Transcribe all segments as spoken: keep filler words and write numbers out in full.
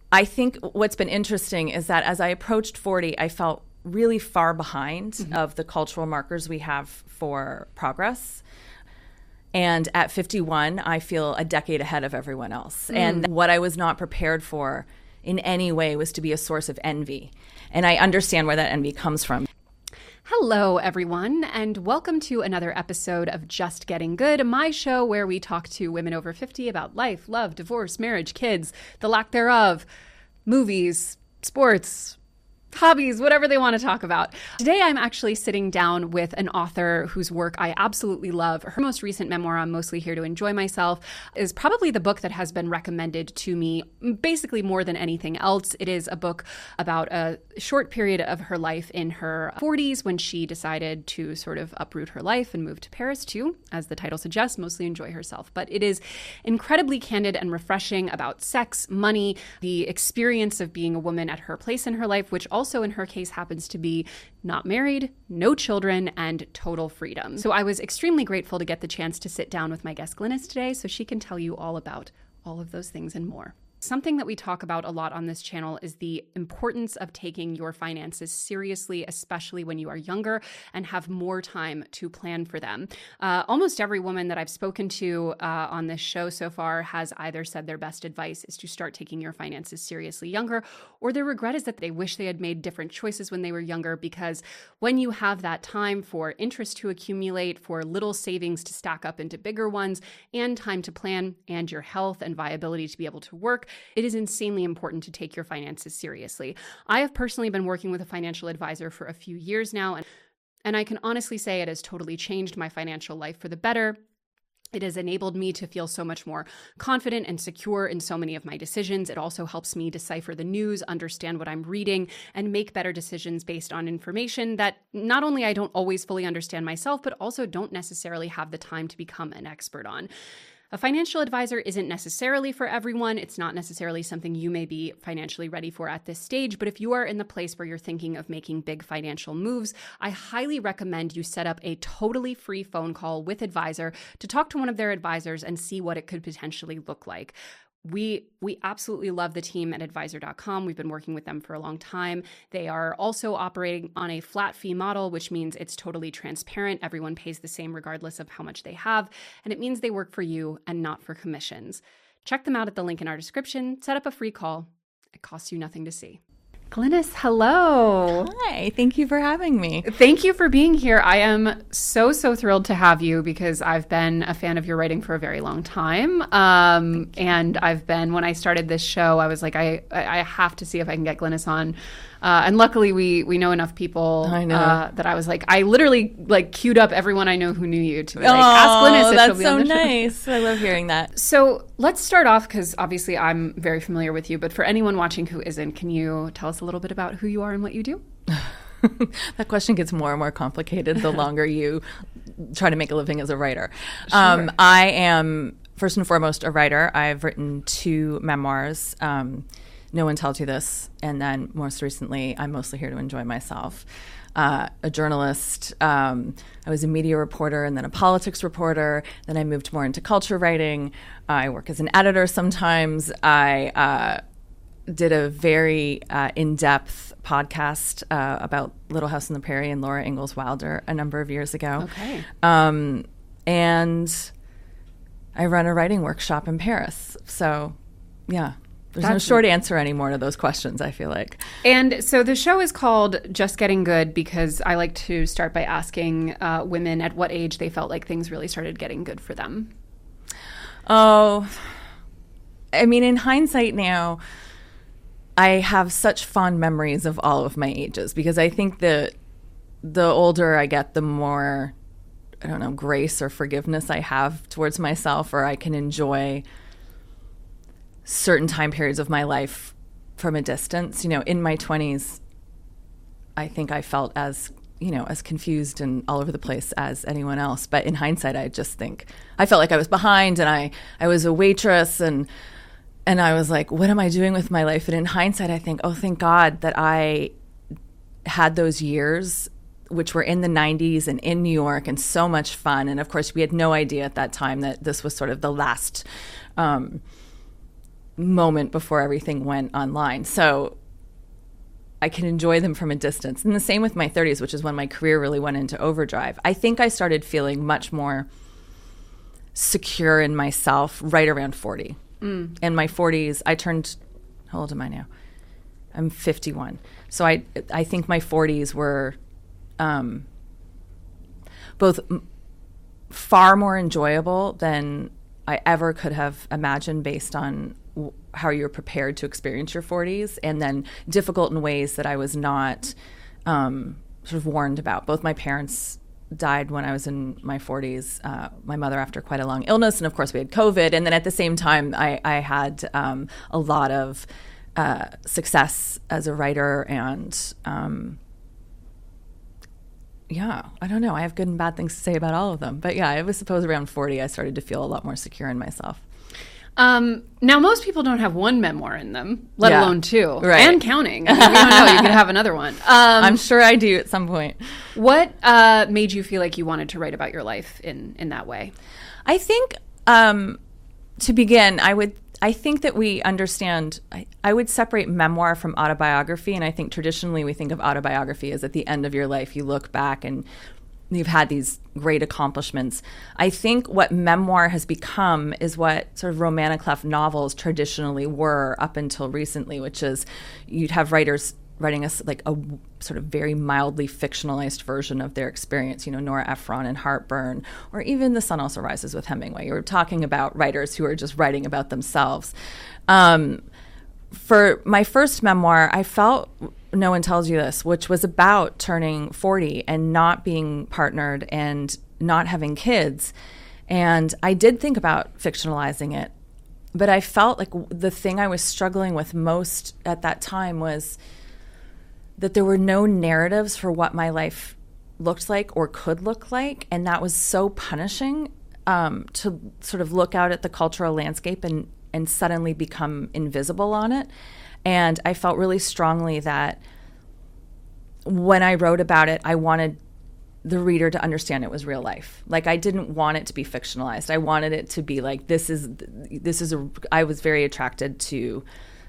I think what's been interesting is that as I approached forty, I felt really far behind mm-hmm. of the cultural markers we have for progress. And at fifty-one, I feel a decade ahead of everyone else. Mm. And what I was not prepared for in any way was to be a source of envy. And I understand where that envy comes from. Hello, everyone, and welcome to another episode of Just Getting Good, my show where we talk to women over fifty about life, love, divorce, marriage, kids, the lack thereof, movies, sports, hobbies, whatever they want to talk about. Today, I'm actually sitting down with an author whose work I absolutely love. Her most recent memoir, I'm Mostly Here to Enjoy Myself, is probably the book that has been recommended to me basically more than anything else. It is a book about a short period of her life in her forties when she decided to sort of uproot her life and move to Paris to, as the title suggests, mostly enjoy herself. But it is incredibly candid and refreshing about sex, money, the experience of being a woman at her place in her life, which also Also, in her case, happens to be not married, no children, and total freedom. So I was extremely grateful to get the chance to sit down with my guest Glynis today so she can tell you all about all of those things and more. Something that we talk about a lot on this channel is the importance of taking your finances seriously, especially when you are younger and have more time to plan for them. Uh, almost every woman that I've spoken to uh, on this show so far has either said their best advice is to start taking your finances seriously younger, or their regret is that they wish they had made different choices when they were younger, because when you have that time for interest to accumulate, for little savings to stack up into bigger ones, and time to plan, and your health and viability to be able to work, it is insanely important to take your finances seriously. I have personally been working with a financial advisor for a few years now, and, and I can honestly say it has totally changed my financial life for the better. It has enabled me to feel so much more confident and secure in so many of my decisions. It also helps me decipher the news, understand what I'm reading, and make better decisions based on information that not only I don't always fully understand myself, but also don't necessarily have the time to become an expert on. A financial advisor isn't necessarily for everyone. It's not necessarily something you may be financially ready for at this stage, but if you are in the place where you're thinking of making big financial moves, I highly recommend you set up a totally free phone call with Advisor to talk to one of their advisors and see what it could potentially look like. We we absolutely love the team at advisor dot com. We've been working with them for a long time. They are also operating on a flat fee model, which means it's totally transparent. Everyone pays the same regardless of how much they have. And it means they work for you and not for commissions. Check them out at the link in our description. Set up a free call. It costs you nothing to see. Glynis, hello. Hi, thank you for having me. Thank you for being here. I am so, so thrilled to have you because I've been a fan of your writing for a very long time. Um, and I've been, when I started this show, I was like, I, I have to see if I can get Glynis on. Uh, and luckily we we know enough people I know. Uh, that I was like, I literally like queued up everyone I know who knew you to be like, oh, ask Glynis if that's she'll be so on the nice. show. I love hearing that. So let's start off because obviously I'm very familiar with you, but for anyone watching who isn't, can you tell us a little bit about who you are and what you do? That question gets more and more complicated the longer you try to make a living as a writer. Sure. Um, I am first and foremost a writer. I've written two memoirs. Um, No One Tells You This. And then most recently, I'm Mostly Here to Enjoy Myself. Uh, a journalist. Um, I was a media reporter and then a politics reporter. Then I moved more into culture writing. I work as an editor sometimes. I uh, did a very uh, in-depth podcast uh, about Little House on the Prairie and Laura Ingalls Wilder a number of years ago. Okay. Um, and I run a writing workshop in Paris. So, yeah. There's That's no short answer anymore to those questions, I feel like. And so the show is called Just Getting Good because I like to start by asking uh, women at what age they felt like things really started getting good for them. Oh, I mean, in hindsight now, I have such fond memories of all of my ages because I think that the older I get, the more, I don't know, grace or forgiveness I have towards myself, or I can enjoy certain time periods of my life from a distance. You know, in my twenties, I think I felt as, you know, as confused and all over the place as anyone else. But in hindsight, I just think I felt like I was behind and I, I was a waitress and and I was like, what am I doing with my life? And in hindsight, I think, oh, thank God that I had those years, which were in the nineties and in New York and so much fun. And of course, we had no idea at that time that this was sort of the last um moment before everything went online. So I can enjoy them from a distance. And the same with my thirties, which is when my career really went into overdrive. I think I started feeling much more secure in myself right around forty. Mm. In my forties, I turned, how old am I now? I'm fifty-one. So I I think my forties were um, both m- far more enjoyable than I ever could have imagined based on w- how you're prepared to experience your forties, and then difficult in ways that I was not um, sort of warned about. Both my parents died when I was in my forties, uh, my mother after quite a long illness, and of course we had COVID. And then at the same time, I, I had um, a lot of uh, success as a writer, and um, yeah, I don't know. I have good and bad things to say about all of them. But yeah, I was suppose around forty, I started to feel a lot more secure in myself. Um, now, most people don't have one memoir in them, let yeah. alone two. Right. And counting. I mean, we don't know. You could have another one. Um, I'm sure I do at some point. What uh, made you feel like you wanted to write about your life in, in that way? I think, um, to begin, I would... I think that we understand, I, I would separate memoir from autobiography. And I think traditionally we think of autobiography as at the end of your life, you look back and you've had these great accomplishments. I think what memoir has become is what sort of romantic novels traditionally were up until recently, which is you'd have writers writing us like a sort of very mildly fictionalized version of their experience, you know, Nora Ephron in Heartburn, or even The Sun Also Rises with Hemingway. You're talking about writers who are just writing about themselves. Um, for my first memoir, I felt No One Tells You This, which was about turning forty and not being partnered and not having kids. And I did think about fictionalizing it, but I felt like the thing I was struggling with most at that time was that there were no narratives for what my life looked like or could look like. And that was so punishing, um, to sort of look out at the cultural landscape and, and suddenly become invisible on it. And I felt really strongly that when I wrote about it, I wanted the reader to understand it was real life. Like, I didn't want it to be fictionalized. I wanted it to be like, this is, this is a, I was very attracted to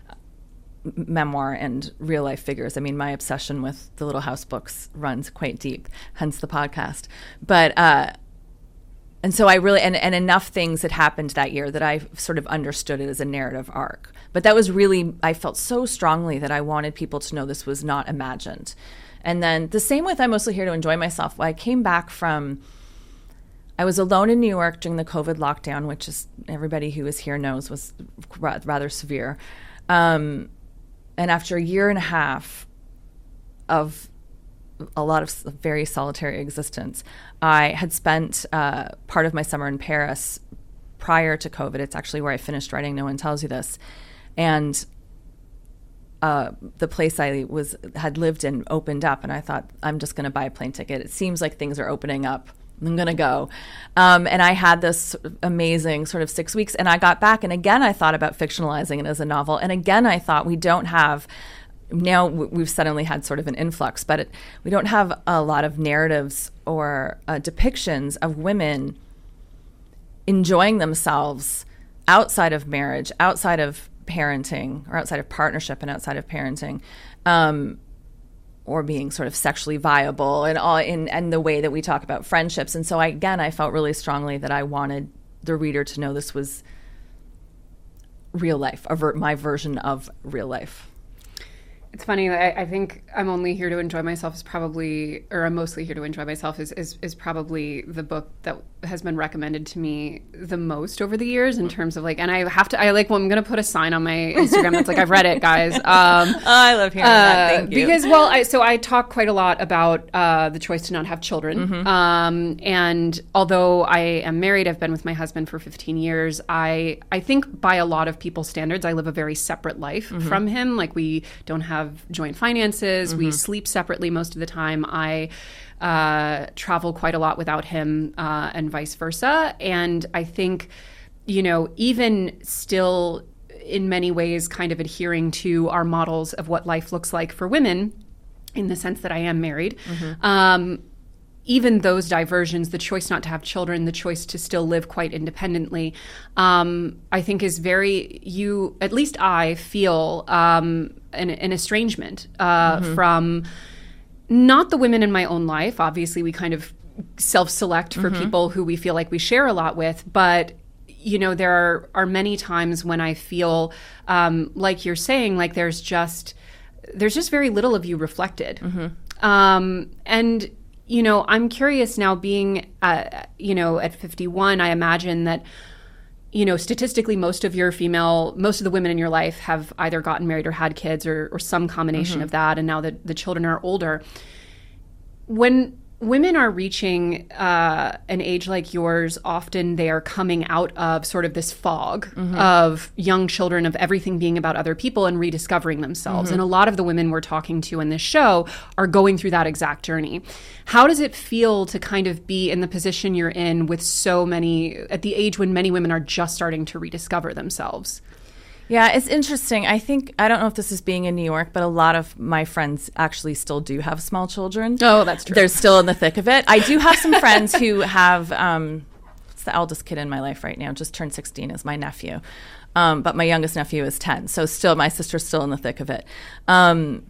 memoir and real life figures. I mean, my obsession with the Little House books runs quite deep, hence the podcast. But, uh, and so I really, and, and enough things had happened that year that I sort of understood it as a narrative arc. But that was really, I felt so strongly that I wanted people to know this was not imagined. And then the same with I'm Mostly Here to Enjoy Myself. When I came back from, I was alone in New York during the COVID lockdown, which is, everybody who is here knows was rather severe. Um, And after a year and a half of a lot of very solitary existence, I had spent uh, part of my summer in Paris prior to COVID. It's actually where I finished writing No One Tells You This. And uh, the place I was had lived in opened up, and I thought, I'm just going to buy a plane ticket. It seems like things are opening up. I'm going to go. Um, and I had this amazing sort of six weeks, and I got back, and again, I thought about fictionalizing it as a novel. And again, I thought we don't have, now we've suddenly had sort of an influx, but it, we don't have a lot of narratives or uh, depictions of women enjoying themselves outside of marriage, outside of parenting, or outside of partnership and outside of parenting. Um, or being sort of sexually viable and all in, in the way that we talk about friendships. And so I, again, I felt really strongly that I wanted the reader to know this was real life, a ver- my version of real life. It's funny. I, I think I'm Only Here to Enjoy Myself is probably, or I'm Mostly Here to Enjoy Myself is, is, is probably the book that has been recommended to me the most over the years in terms of like, and I have to, I like, well, I'm going to put a sign on my Instagram that's like, I've read it, guys. Um, oh, I love hearing uh, that. Thank you. Because, well, I, so I talk quite a lot about uh, the choice to not have children. Mm-hmm. Um, and although I am married, I've been with my husband for fifteen years. I, I think by a lot of people's standards, I live a very separate life mm-hmm. from him. Like, we don't have joint finances. Mm-hmm. We sleep separately most of the time. I uh, travel quite a lot without him uh, and vice versa. And I think, you know, even still in many ways kind of adhering to our models of what life looks like for women in the sense that I am married, mm-hmm. um, even those diversions, the choice not to have children, the choice to still live quite independently, um, I think is very, you, at least I feel um, an, an estrangement uh, mm-hmm. from not the women in my own life. Obviously, we kind of self-select for mm-hmm. people who we feel like we share a lot with, but you know, there are, are many times when I feel um, like you're saying, like there's just there's just very little of you reflected. Mm-hmm. Um, and, you know, I'm curious now being, uh, you know, at fifty-one, I imagine that, you know, statistically, most of your female, most of the women in your life have either gotten married or had kids or, or some combination mm-hmm. of that. And now that the children are older. When women are reaching uh, an age like yours, often they are coming out of sort of this fog mm-hmm. of young children, of everything being about other people and rediscovering themselves. Mm-hmm. And a lot of the women we're talking to in this show are going through that exact journey. How does it feel to kind of be in the position you're in with so many, at the age when many women are just starting to rediscover themselves? Yeah, it's interesting. I think, I don't know if this is being in New York, but a lot of my friends actually still do have small children. Oh, that's true. They're still in the thick of it. I do have some friends who have, um, it's the eldest kid in my life right now, just turned sixteen, is my nephew. Um, but my youngest nephew is ten. So still, my sister's still in the thick of it. Um,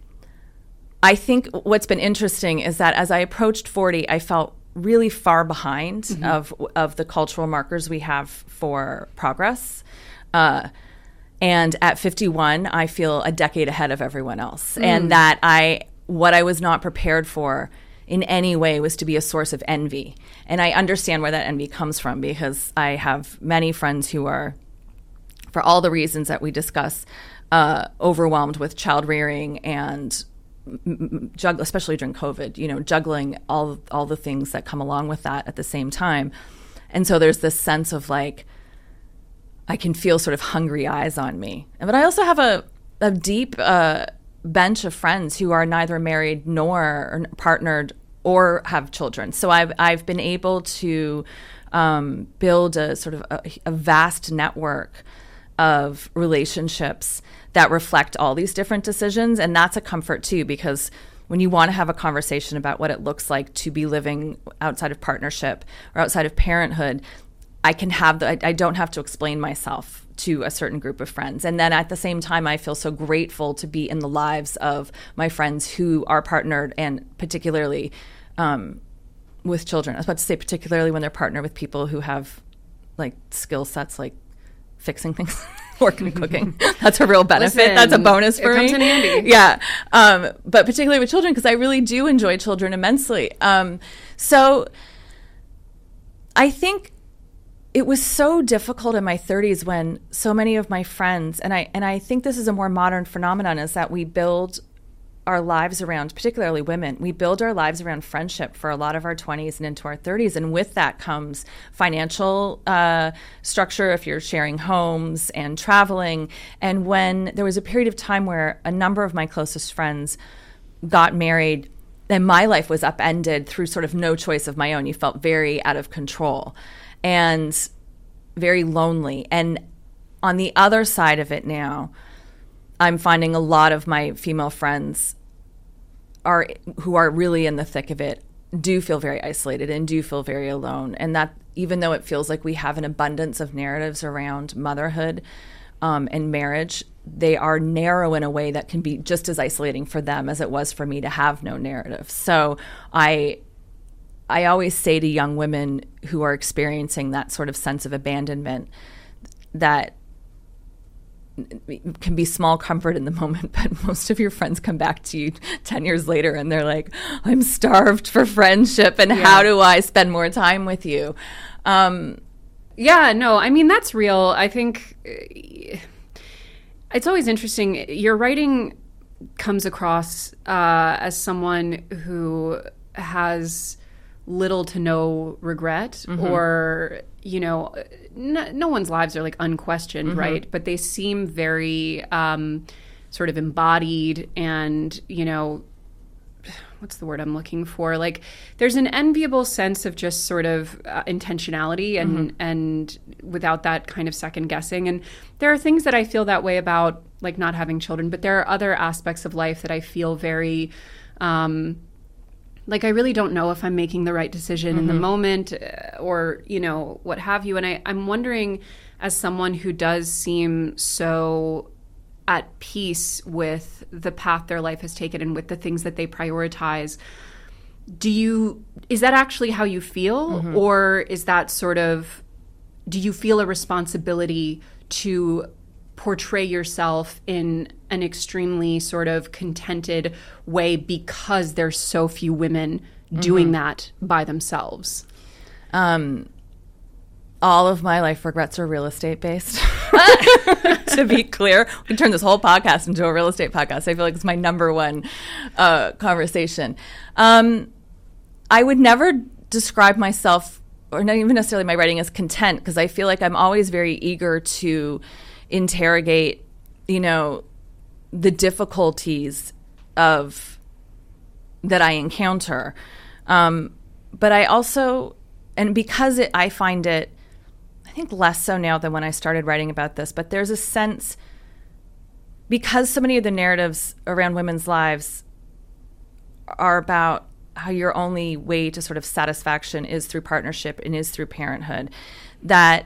I think what's been interesting is that as I approached forty, I felt really far behind mm-hmm. of of the cultural markers we have for progress. Uh And at fifty-one, I feel a decade ahead of everyone else. Mm. And that I, what I was not prepared for in any way was to be a source of envy. And I understand where that envy comes from because I have many friends who are, for all the reasons that we discuss, uh, overwhelmed with child rearing and m- jugg- especially during COVID, you know, juggling all all the things that come along with that at the same time. And so there's this sense of like, I can feel sort of hungry eyes on me. But I also have a, a deep uh, bench of friends who are neither married nor partnered or have children. So I've I've been able to um, build a sort of a, a vast network of relationships that reflect all these different decisions. And that's a comfort too, because when you want to have a conversation about what it looks like to be living outside of partnership or outside of parenthood, I can have the, I, I don't have to explain myself to a certain group of friends. And then at the same time, I feel so grateful to be in the lives of my friends who are partnered, and particularly um, with children. I was about to say particularly when they're partnered with people who have like skill sets like fixing things, working and cooking. That's a real benefit. Listen, that's a bonus for it me. It comes in handy. Yeah. Um, but particularly with children, because I really do enjoy children immensely. Um, so I think it was so difficult in my thirties when so many of my friends, and I and I think this is a more modern phenomenon, is that we build our lives around, particularly women, we build our lives around friendship for a lot of our twenties and into our thirties. And with that comes financial uh, structure if you're sharing homes and traveling. And when there was a period of time where a number of my closest friends got married, then my life was upended through sort of no choice of my own. You felt very out of control and very lonely. And on the other side of it now, I'm finding a lot of my female friends are who are really in the thick of it do feel very isolated and do feel very alone. And that even though it feels like we have an abundance of narratives around motherhood um, and marriage, they are narrow in a way that can be just as isolating for them as it was for me to have no narrative. So I I always say to young women who are experiencing that sort of sense of abandonment that it can be small comfort in the moment, but most of your friends come back to you ten years later and they're like, I'm starved for friendship and yeah. how do I spend more time with you? Um, yeah, no, I mean, that's real. I think it's always interesting. Your writing comes across uh, as someone who has little to no regret mm-hmm. or, you know, no, no one's lives are like unquestioned, mm-hmm. right? But they seem very um, sort of embodied and, you know, what's the word I'm looking for? Like there's an enviable sense of just sort of uh, intentionality and, mm-hmm. and without that kind of second guessing. And there are things that I feel that way about, like not having children, but there are other aspects of life that I feel very, um, like, I really don't know if I'm making the right decision mm-hmm. in the moment or, you know, what have you. And I, I'm wondering, as someone who does seem so at peace with the path their life has taken and with the things that they prioritize, do you, is that actually how you feel? Mm-hmm. Or is that sort of, do you feel a responsibility to portray yourself in an extremely sort of contented way because there's so few women doing mm-hmm. that by themselves? Um, all of my life regrets are real estate based. To be clear, we can turn this whole podcast into a real estate podcast. I feel like it's my number one uh, conversation. Um, I would never describe myself, or not even necessarily my writing, as content, because I feel like I'm always very eager to interrogate, you know, the difficulties of that I encounter. Um, but I also, and because it, I find it, I think less so now than when I started writing about this, but there's a sense, because so many of the narratives around women's lives are about how your only way to sort of satisfaction is through partnership and is through parenthood, that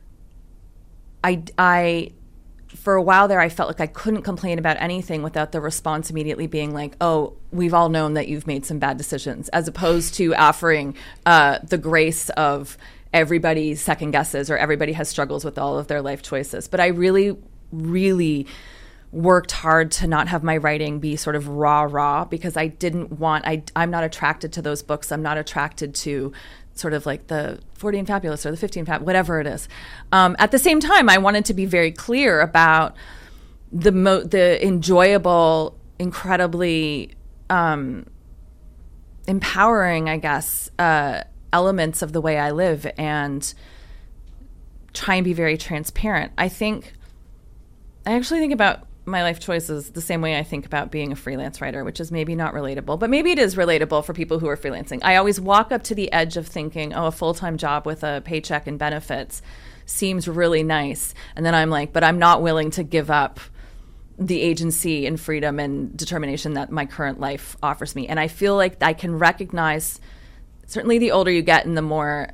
I, I, for a while there, I felt like I couldn't complain about anything without the response immediately being like, oh, we've all known that you've made some bad decisions, as opposed to offering uh, the grace of everybody second guesses or everybody has struggles with all of their life choices. But I really, really worked hard to not have my writing be sort of raw, raw, because I didn't want, I, I'm not attracted to those books. I'm not attracted to sort of like the forty and Fabulous or the fifty and Fab, whatever it is. Um, at the same time, I wanted to be very clear about the mo- the enjoyable, incredibly um, empowering, I guess, uh, elements of the way I live, and try and be very transparent. I think, I actually think about my life choices the same way I think about being a freelance writer, which is maybe not relatable, but maybe it is relatable for people who are freelancing. I always walk up to the edge of thinking, oh, a full-time job with a paycheck and benefits seems really nice. And then I'm like, but I'm not willing to give up the agency and freedom and determination that my current life offers me. And I feel like I can recognize, certainly the older you get and the more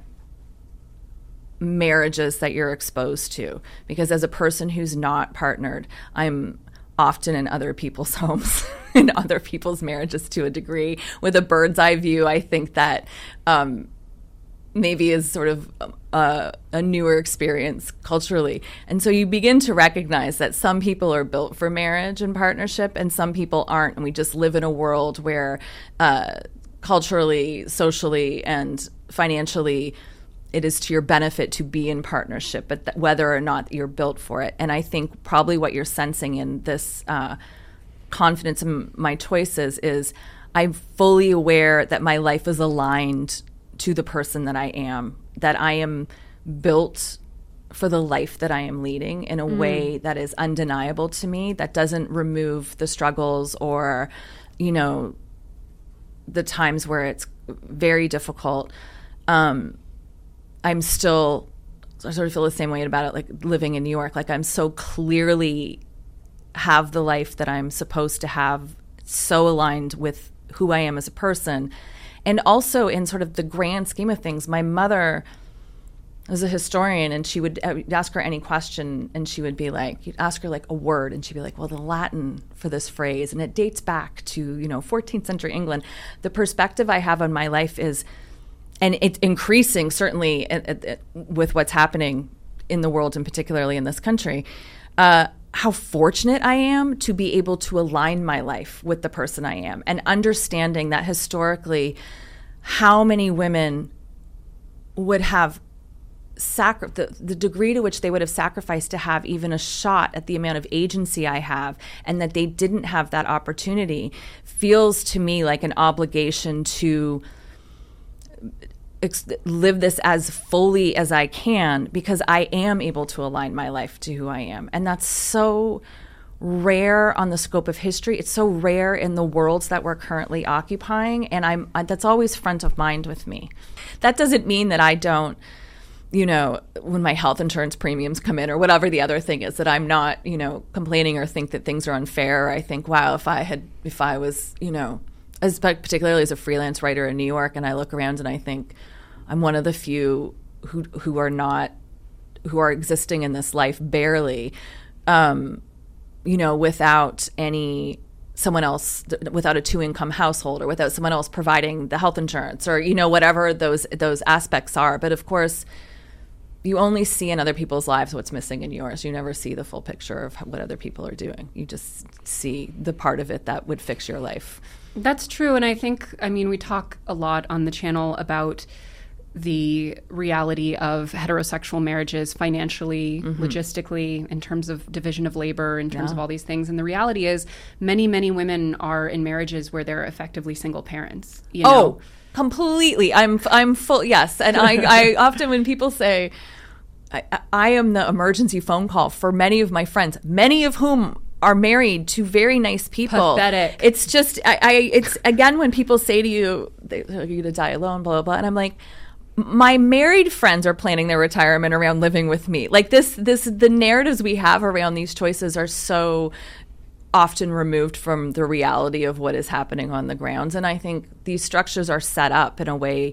marriages that you're exposed to, because as a person who's not partnered, I'm often in other people's homes, in other people's marriages to a degree. With a bird's eye view, I think that um, maybe is sort of a, a newer experience culturally. And so you begin to recognize that some people are built for marriage and partnership and some people aren't. And we just live in a world where uh, culturally, socially, and financially, it is to your benefit to be in partnership, but th- whether or not you're built for it. And I think probably what you're sensing in this uh, confidence in my choices is I'm fully aware that my life is aligned to the person that I am, that I am built for the life that I am leading in a mm. way that is undeniable to me, that doesn't remove the struggles or, you know, the times where it's very difficult. Um, I'm still, I sort of feel the same way about it, like living in New York. Like I'm so clearly have the life that I'm supposed to have, so aligned with who I am as a person. And also in sort of the grand scheme of things, my mother was a historian, and she would ask her any question, and she would be like, you'd ask her like a word, and she'd be like, well, the Latin for this phrase, and it dates back to, you know, fourteenth century England. The perspective I have on my life is, and it's increasing, certainly at, at, at, with what's happening in the world and particularly in this country, uh, how fortunate I am to be able to align my life with the person I am, and understanding that historically how many women would have sacri- the, the degree to which they would have sacrificed to have even a shot at the amount of agency I have, and that they didn't have that opportunity, feels to me like an obligation to Ex- live this as fully as I can, because I am able to align my life to who I am. And that's so rare on the scope of history. It's so rare in the worlds that we're currently occupying. And I'm that's always front of mind with me. That doesn't mean that I don't, you know, when my health insurance premiums come in or whatever the other thing is, that I'm not, you know, complaining or think that things are unfair. Or I think, wow, if I had, if I was, you know, as particularly as a freelance writer in New York, and I look around and I think I'm one of the few who who are not who are existing in this life barely, um, you know, without any someone else, without a two income household, or without someone else providing the health insurance, or you know, whatever those those aspects are. But of course, you only see in other people's lives what's missing in yours. You never see the full picture of what other people are doing. You just see the part of it that would fix your life. That's true. And I think, I mean, we talk a lot on the channel about the reality of heterosexual marriages financially, mm-hmm. logistically, in terms of division of labor, in terms yeah. of all these things. And the reality is many, many women are in marriages where they're effectively single parents. You know? Oh, completely. I'm I'm full. Yes. And I, I often, when people say, I, I am the emergency phone call for many of my friends, many of whom are married to very nice people. Pathetic. It's just, I, I it's again, when people say to you, they, you're going to die alone, blah, blah, blah. And I'm like, my married friends are planning their retirement around living with me. Like this, this, the narratives we have around these choices are so often removed from the reality of what is happening on the grounds. And I think these structures are set up in a way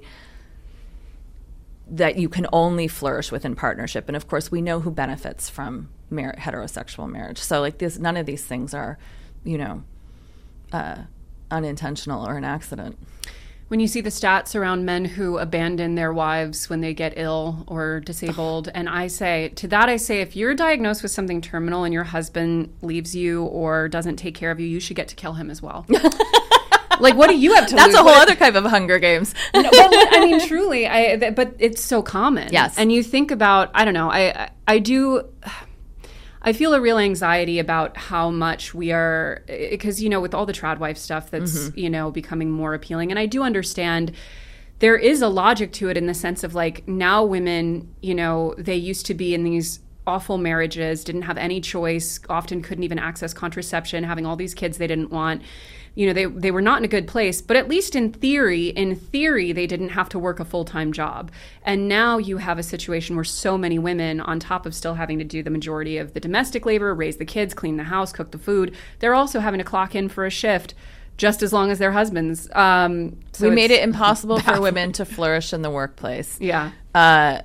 that you can only flourish within partnership. And of course, we know who benefits from mar- heterosexual marriage. So like this, none of these things are, you know, uh, unintentional or an accident. When you see the stats around men who abandon their wives when they get ill or disabled, and I say, to that I say, if you're diagnosed with something terminal and your husband leaves you or doesn't take care of you, you should get to kill him as well. Like, what do you have to That's lose? a whole what other type of Hunger Games. No, but, I mean, truly, I, th- but it's so common. Yes. And you think about, I don't know, I, I, I do... I feel a real anxiety about how much we are, because, you know, with all the trad wife stuff that's, mm-hmm. you know, becoming more appealing. And I do understand there is a logic to it in the sense of like now women, you know, they used to be in these awful marriages, didn't have any choice, often couldn't even access contraception, having all these kids they didn't want. You know, they they were not in a good place, but at least in theory, in theory, they didn't have to work a full-time job. And now you have a situation where so many women, on top of still having to do the majority of the domestic labor, raise the kids, clean the house, cook the food, they're also having to clock in for a shift just as long as their husbands. Um, so we made it impossible baffling. for women to flourish in the workplace. Yeah. Uh,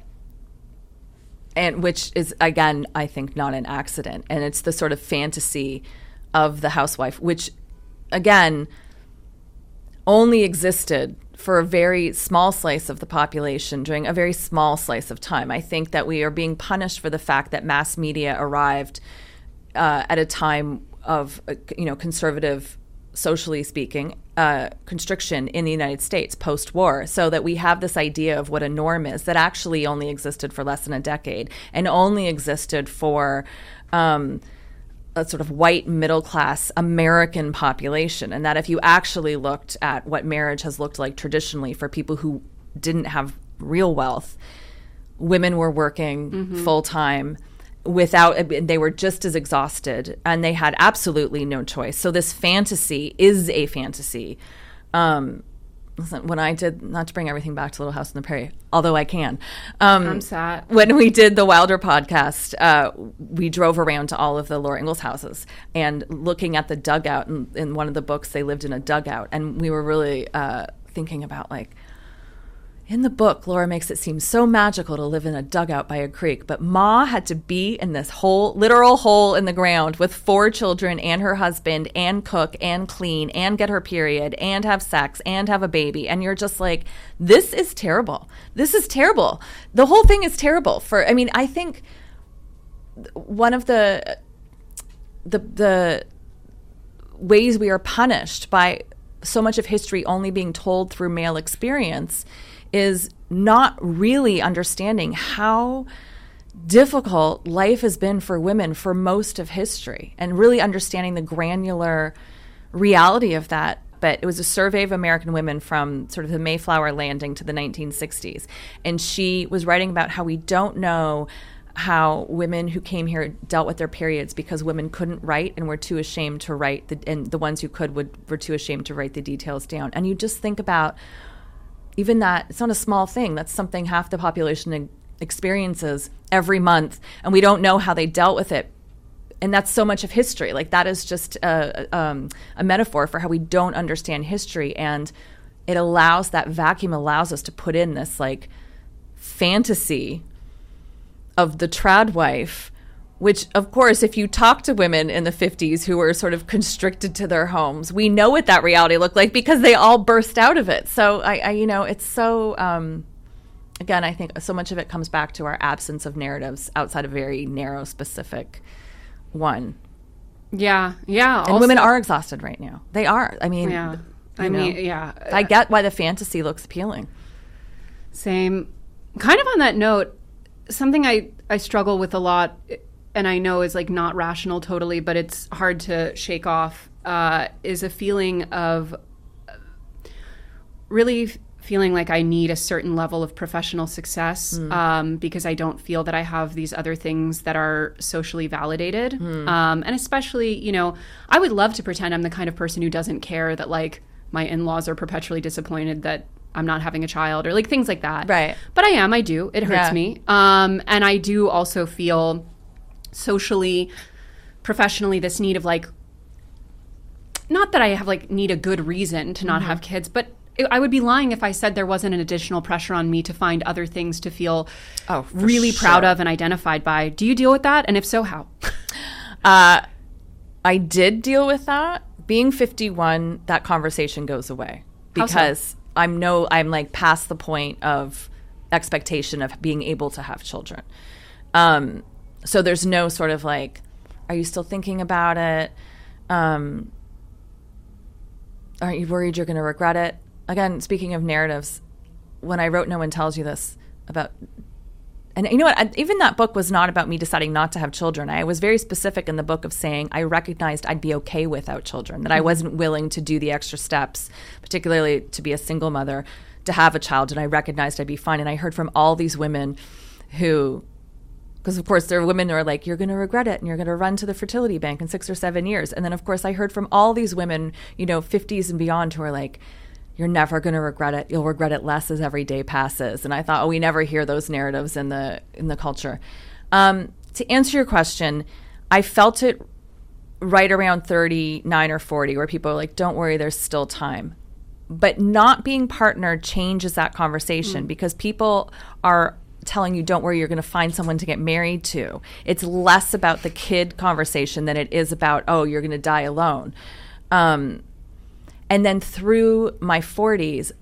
and which is, again, I think not an accident. And it's the sort of fantasy of the housewife, which again, only existed for a very small slice of the population during a very small slice of time. I think that we are being punished for the fact that mass media arrived uh, at a time of, uh, you know, conservative, socially speaking, uh, constriction in the United States post-war, so that we have this idea of what a norm is that actually only existed for less than a decade and only existed for um, a sort of white middle-class American population, and that if you actually looked at what marriage has looked like traditionally for people who didn't have real wealth, women were working mm-hmm. full-time without, they were just as exhausted, and they had absolutely no choice. So this fantasy is a fantasy. Um, listen, when I did, not to bring everything back to Little House on the Prairie, although I can. Um, I'm sad. When we did the Wilder podcast, uh, we drove around to all of the Laura Ingalls houses and looking at the dugout. In, in one of the books, they lived in a dugout. And we were really uh, thinking about, like, in the book, Laura makes it seem so magical to live in a dugout by a creek, but Ma had to be in this hole, literal hole in the ground with four children and her husband and cook and clean and get her period and have sex and have a baby. And you're just like, this is terrible. This is terrible. The whole thing is terrible. For, I mean, I think one of the the the ways we are punished by so much of history only being told through male experience is not really understanding how difficult life has been for women for most of history, and really understanding the granular reality of that. But it was a survey of American women from sort of the Mayflower landing to the nineteen sixties. And she was writing about how we don't know how women who came here dealt with their periods because women couldn't write and were too ashamed to write, the, and the ones who could would, were too ashamed to write the details down. And you just think about even that, it's not a small thing. That's something half the population experiences every month, and we don't know how they dealt with it and that's so much of history. Like that is just a, um, a metaphor for how we don't understand history. And it allows, that vacuum allows us to put in this like fantasy of the trad wife, which of course, if you talk to women in the fifties who were sort of constricted to their homes, we know what that reality looked like because they all burst out of it. So I, I you know, it's so, um, again, I think so much of it comes back to our absence of narratives outside a very narrow, specific one. Yeah, yeah. And also, women are exhausted right now. They are. I mean, yeah. I you know, mean, yeah. I get why the fantasy looks appealing. Same. Kind of on that note, something I, I struggle with a lot, and I know is like not rational totally, but it's hard to shake off, uh, is a feeling of really feeling like I need a certain level of professional success mm. um, because I don't feel that I have these other things that are socially validated. Mm. Um, and especially, you know, I would love to pretend I'm the kind of person who doesn't care that like my in-laws are perpetually disappointed that I'm not having a child or like things like that. Right. But I am, I do. It hurts yeah. me. Um, and I do also feel socially, professionally, this need of like, not that I have like need a good reason to not mm-hmm. have kids, but I would be lying if I said there wasn't an additional pressure on me to find other things to feel oh, really sure. proud of and identified by. Do you deal with that? And if so, how? uh, I did deal with that. Being fifty-one, that conversation goes away because so? I'm no, I'm like past the point of expectation of being able to have children. Um, so there's no sort of like, are you still thinking about it? Um, aren't you worried you're going to regret it? Again, speaking of narratives, when I wrote No One Tells You This about, and you know what, I, even that book was not about me deciding not to have children. I was very specific in the book of saying I recognized I'd be okay without children, that I wasn't willing to do the extra steps, particularly to be a single mother, to have a child, and I recognized I'd be fine. And I heard from all these women who, because of course there are women who are like, you're going to regret it and you're going to run to the fertility bank in six or seven years. And then of course I heard from all these women, you know, fifties and beyond, who are like, you're never going to regret it. You'll regret it less as every day passes. And I thought, oh, we never hear those narratives in the in the culture. Um, to answer your question, I felt it right around thirty-nine or forty, where people are like, don't worry, there's still time. But not being partnered changes that conversation mm. because people are telling you, don't worry, you're going to find someone to get married to. It's less about the kid conversation than it is about, oh, you're going to die alone. Um And then through my forties,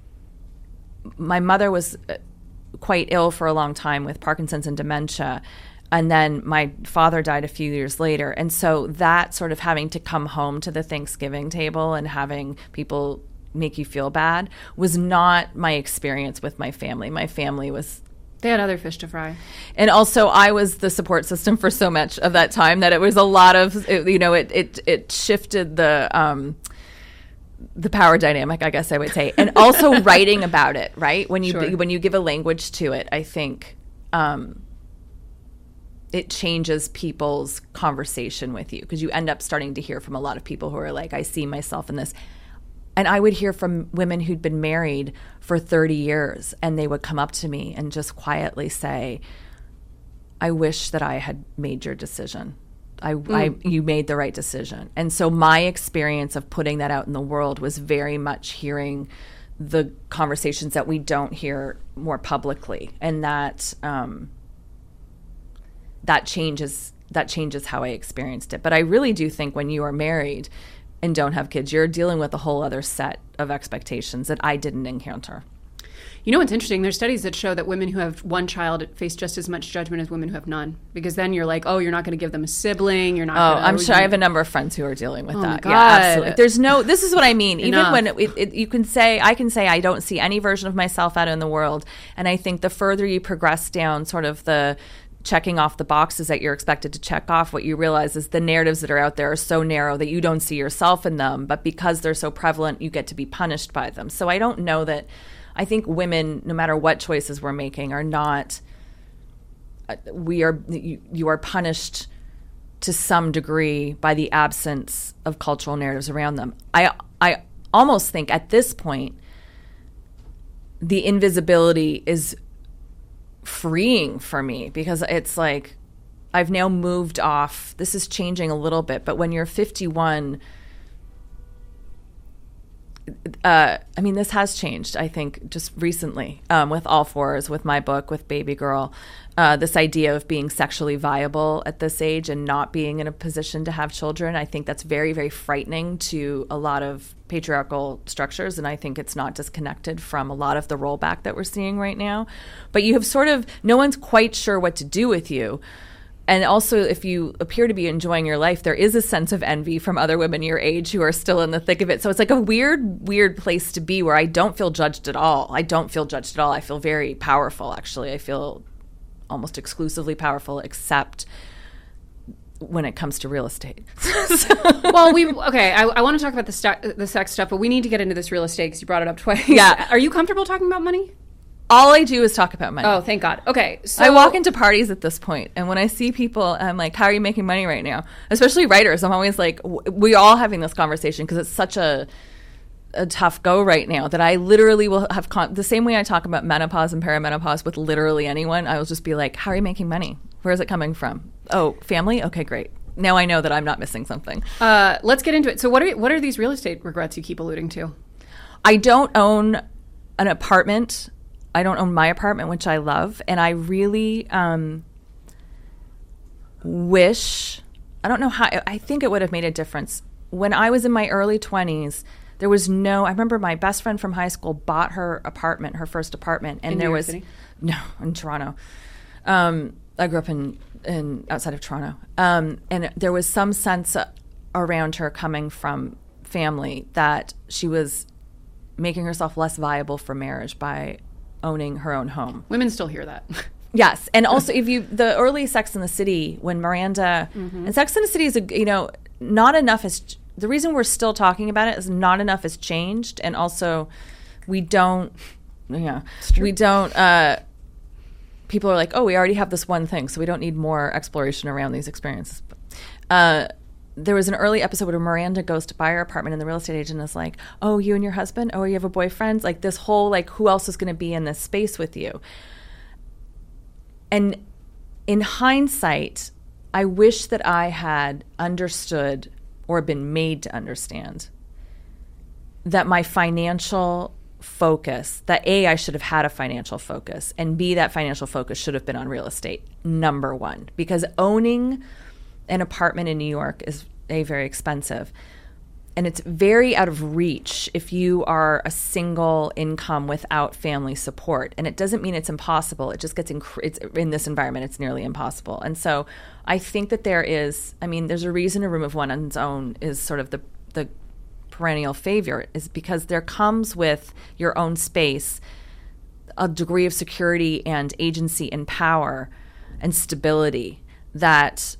my mother was quite ill for a long time with Parkinson's and dementia. And then my father died a few years later. And so that sort of having to come home to the Thanksgiving table and having people make you feel bad was not my experience with my family. My family was... They had other fish to fry. And also I was the support system for so much of that time that it was a lot of, you know, it, it, it shifted the... Um, the power dynamic, I guess I would say, and also writing about it, right? When you sure. when you give a language to it, I think um, it changes people's conversation with you, because you end up starting to hear from a lot of people who are like, I see myself in this. And I would hear from women who'd been married for thirty years, and they would come up to me and just quietly say, I wish that I had made your decision. I, mm. I, you made the right decision. And so my experience of putting that out in the world was very much hearing the conversations that we don't hear more publicly. And that um, that changes that changes how I experienced it. But I really do think when you are married and don't have kids, you're dealing with a whole other set of expectations that I didn't encounter. You know what's interesting? There's studies that show that women who have one child face just as much judgment as women who have none. Because then you're like, oh, you're not going to give them a sibling. You're not. Oh, gonna, I'm sure you... I have a number of friends who are dealing with oh that. My God. Yeah, absolutely. There's no. This is what I mean. Even Enough. when it, it, it, you can say, I can say, I don't see any version of myself out in the world. And I think the further you progress down, sort of the checking off the boxes that you're expected to check off, what you realize is the narratives that are out there are so narrow that you don't see yourself in them. But because they're so prevalent, you get to be punished by them. So I don't know that. I think women, no matter what choices we're making, are not, uh, we are, you, you are punished to some degree by the absence of cultural narratives around them. I, I almost think at this point, the invisibility is freeing for me, because it's like, I've now moved off. This is changing a little bit, but when you're fifty-one, uh, I mean, this has changed, I think, just recently um, with All Fours, with my book, with Baby Girl. Uh, this idea of being sexually viable at this age and not being in a position to have children, I think that's very, very frightening to a lot of patriarchal structures, and I think it's not disconnected from a lot of the rollback that we're seeing right now. But you have sort of, no one's quite sure what to do with you. And also, if you appear to be enjoying your life, there is a sense of envy from other women your age who are still in the thick of it. So it's like a weird, weird place to be where I don't feel judged at all. I don't feel judged at all. I feel very powerful, actually. I feel almost exclusively powerful, except when it comes to real estate. So. Well, we okay. I, I want to talk about the st- the sex stuff, but we need to get into this real estate because you brought it up twice. Yeah. Are you comfortable talking about money? All I do is talk about money. Oh, thank God. Okay. So I walk into parties at this point, and when I see people, I'm like, how are you making money right now? Especially writers. I'm always like, w- we're all having this conversation because it's such a a tough go right now that I literally will have con- the same way I talk about menopause and perimenopause with literally anyone. I will just be like, how are you making money? Where is it coming from? Oh, family? Okay, great. Now I know that I'm not missing something. Uh, let's get into it. So what are what are these real estate regrets you keep alluding to? I don't own an apartment. I don't own my apartment, which I love. And I really um, wish, I don't know how, I think it would have made a difference. When I was in my early twenties, there was no, I remember my best friend from high school bought her apartment, her first apartment. And in there New York was, City? No, in Toronto. Um, I grew up in, in outside of Toronto. Um, and there was some sense around her coming from family that she was making herself less viable for marriage by owning her own home. Women still hear that. Yes. And also, if you, the early Sex and the City, when Miranda, mm-hmm. and Sex and the City is, a, you know, not enough has, the reason we're still talking about it is not enough has changed. And also, we don't, yeah, we don't, uh, people are like, oh, we already have this one thing, so we don't need more exploration around these experiences. Uh, there was an early episode where Miranda goes to buy her apartment and the real estate agent is like, oh, you and your husband? Oh, you have a boyfriend? Like this whole, like, who else is going to be in this space with you? And in hindsight, I wish that I had understood or been made to understand that my financial focus, that A, I should have had a financial focus, and B, that financial focus should have been on real estate, number one. Because owning an apartment in New York is A, very expensive, and it's very out of reach if you are a single income without family support. And it doesn't mean it's impossible. It just gets, inc- it's, in this environment, it's nearly impossible. And so I think that there is, I mean, there's a reason a room of one's own is sort of the the perennial favorite, is because there comes with your own space a degree of security and agency and power and stability that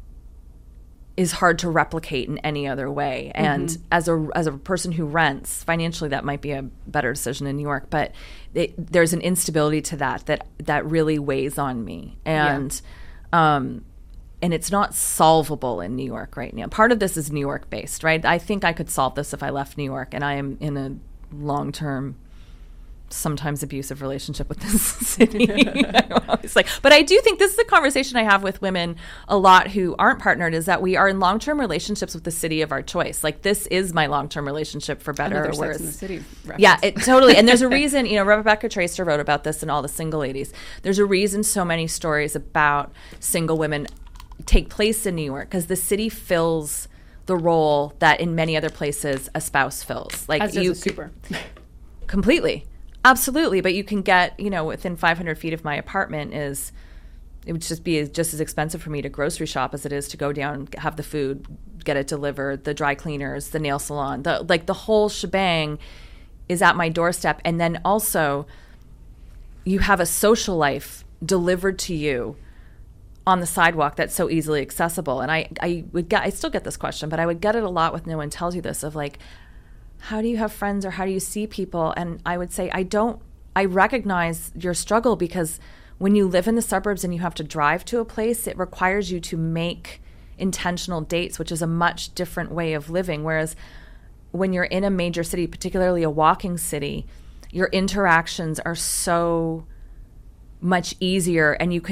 is hard to replicate in any other way. And mm-hmm. as a as a person who rents, financially that might be a better decision in New York, but it, there's an instability to that that that really weighs on me. And yeah. um And it's not solvable in New York right now. Part of this is New York based, right? I think I could solve this if I left New York, and I am in a long-term, sometimes abusive relationship with this city. I'm always like, but I do think this is a conversation I have with women a lot who aren't partnered, is that we are in long-term relationships with the city of our choice. Like, this is my long-term relationship, for better Another or worse. Sex in the City reference. Yeah, it totally. And there's a reason, you know, Rebecca Traister wrote about this in All the Single Ladies. There's a reason so many stories about single women take place in New York, because the city fills the role that in many other places a spouse fills. Like, as does you a super. Completely. Absolutely. But you can get, you know, within five hundred feet of my apartment is, it would just be just as expensive for me to grocery shop as it is to go down, have the food, get it delivered, the dry cleaners, the nail salon, the like the whole shebang is at my doorstep. And then also you have a social life delivered to you on the sidewalk that's so easily accessible. And I, I would get, I still get this question, but I would get it a lot with No One Tells You This, of like, how do you have friends or how do you see people? And I would say, I don't, I recognize your struggle, because when you live in the suburbs and you have to drive to a place, it requires you to make intentional dates, which is a much different way of living. Whereas when you're in a major city, particularly a walking city, your interactions are so much easier, and you can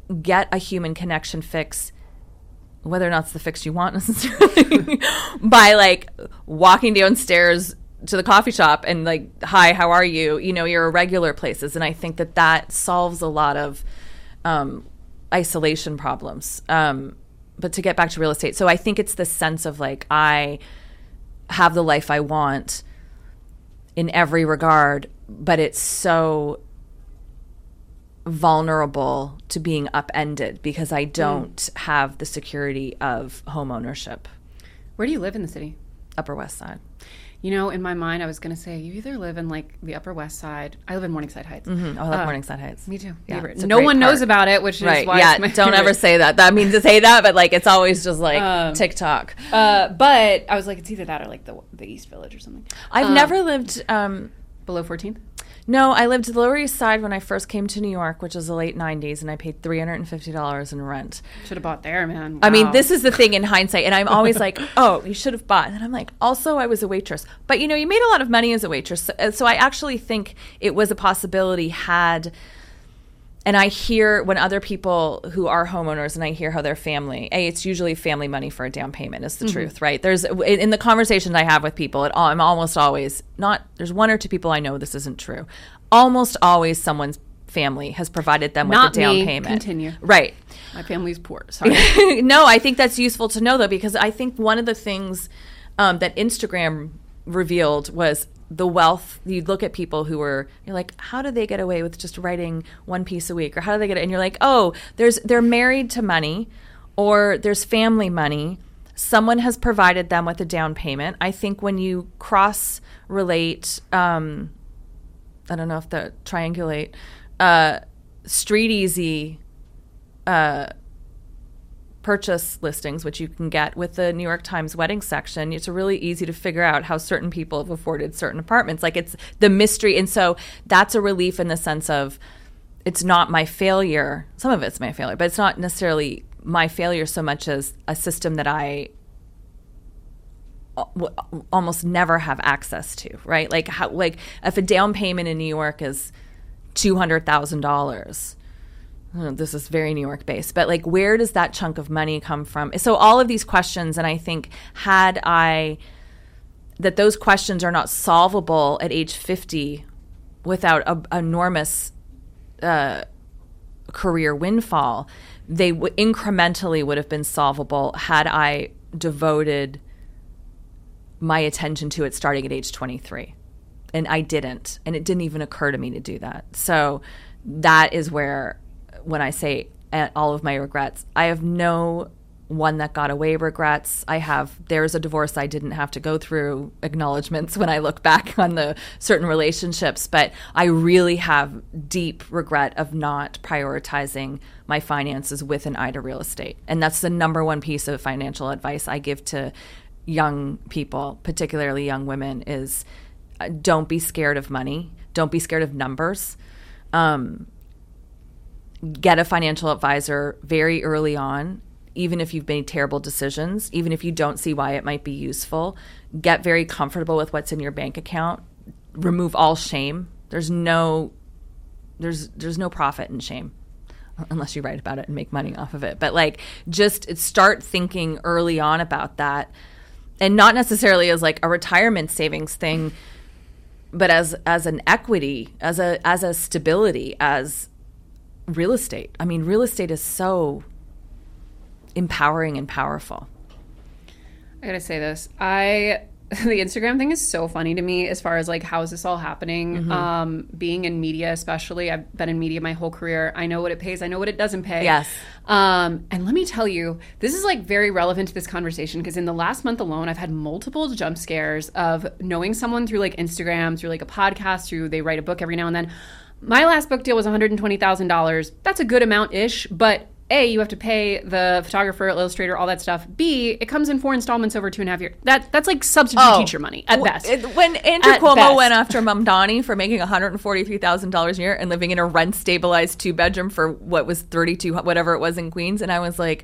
get a human connection fix, whether or not it's the fix you want necessarily, by like walking downstairs to the coffee shop and like, hi, how are you? You know, your irregular places. And I think that that solves a lot of um, isolation problems. Um, but to get back to real estate, so I think it's the sense of like, I have the life I want in every regard, but it's so vulnerable to being upended because I don't mm. have the security of home ownership. Where do you live in the city? Upper West Side. You know, in my mind, I was going to say you either live in like the Upper West Side. I live in Morningside Heights. Mm-hmm. I love uh, Morningside Heights. Me too. Yeah, no one part. knows about it, which is right. why. Yeah, it's my don't favorite. ever say that. That means to say that, but like it's always just like um, TikTok. Uh, but I was like, it's either that or like the the East Village or something. I've um, never lived um, below fourteenth. No, I lived the Lower East Side when I first came to New York, which was the late nineties, and I paid three hundred fifty dollars in rent. Should have bought there, man. Wow. I mean, this is the thing in hindsight, and I'm always like, oh, you should have bought. And I'm like, also, I was a waitress. But, you know, you made a lot of money as a waitress. So, so I actually think it was a possibility had, and I hear when other people who are homeowners and I hear how their family, A, it's usually family money for a down payment is the mm-hmm. truth, right? There's, in the conversations I have with people, it, I'm almost always not, there's one or two people I know this isn't true. Almost always someone's family has provided them Not with a down me. payment. Continue. Right. My family's poor. Sorry. No, I think that's useful to know, though, because I think one of the things um, that Instagram revealed was the wealth. You look at people who are, you're like, how do they get away with just writing one piece a week? Or how do they get it? And you're like, oh, there's they're married to money, or there's family money. Someone has provided them with a down payment. I think when you cross-relate, um, I don't know if the triangulate, uh, Street Easy uh, purchase listings, which you can get with the New York Times wedding section, it's really easy to figure out how certain people have afforded certain apartments. Like it's the mystery. And so that's a relief in the sense of it's not my failure. Some of it's my failure, but it's not necessarily my failure so much as a system that I almost never have access to, right? Like how, like if a down payment in New York is two hundred thousand dollars, this is very New York based, but like where does that chunk of money come from? So all of these questions, and I think had I, that those questions are not solvable at age fifty without an enormous uh, career windfall, they w- incrementally would have been solvable had I devoted my attention to it starting at age twenty-three. And I didn't. And it didn't even occur to me to do that. So that is where, when I say all of my regrets, I have no one that got away regrets. I have, there's a divorce I didn't have to go through acknowledgments when I look back on the certain relationships, but I really have deep regret of not prioritizing my finances with an eye to real estate. And that's the number one piece of financial advice I give to young people, particularly young women, is uh, don't be scared of money. Don't be scared of numbers. Um, get a financial advisor very early on, even if you've made terrible decisions, even if you don't see why it might be useful. Get very comfortable with what's in your bank account. Remove all shame. There's no, there's there's no profit in shame, unless you write about it and make money off of it. But like, just start thinking early on about that, and not necessarily as like a retirement savings thing, but as as an equity, as a as a stability, as real estate. I mean, real estate is so empowering and powerful. I gotta say this. I the Instagram thing is so funny to me as far as like, how is this all happening? Mm-hmm. Um, being in media, especially, I've been in media my whole career. I know what it pays. I know what it doesn't pay. Yes. Um, and let me tell you, this is like very relevant to this conversation because in the last month alone, I've had multiple jump scares of knowing someone through like Instagram, through like a podcast, through they write a book every now and then. My last book deal was one hundred twenty thousand dollars. That's a good amount-ish, but A, you have to pay the photographer, illustrator, all that stuff. B, it comes in four installments over two and a half years. That, that's like substitute oh, teacher money at best. When Andrew at Cuomo best. went after Mamdani for making one hundred forty-three thousand dollars a year and living in a rent-stabilized two-bedroom for what was thirty-two, whatever it was in Queens, and I was like,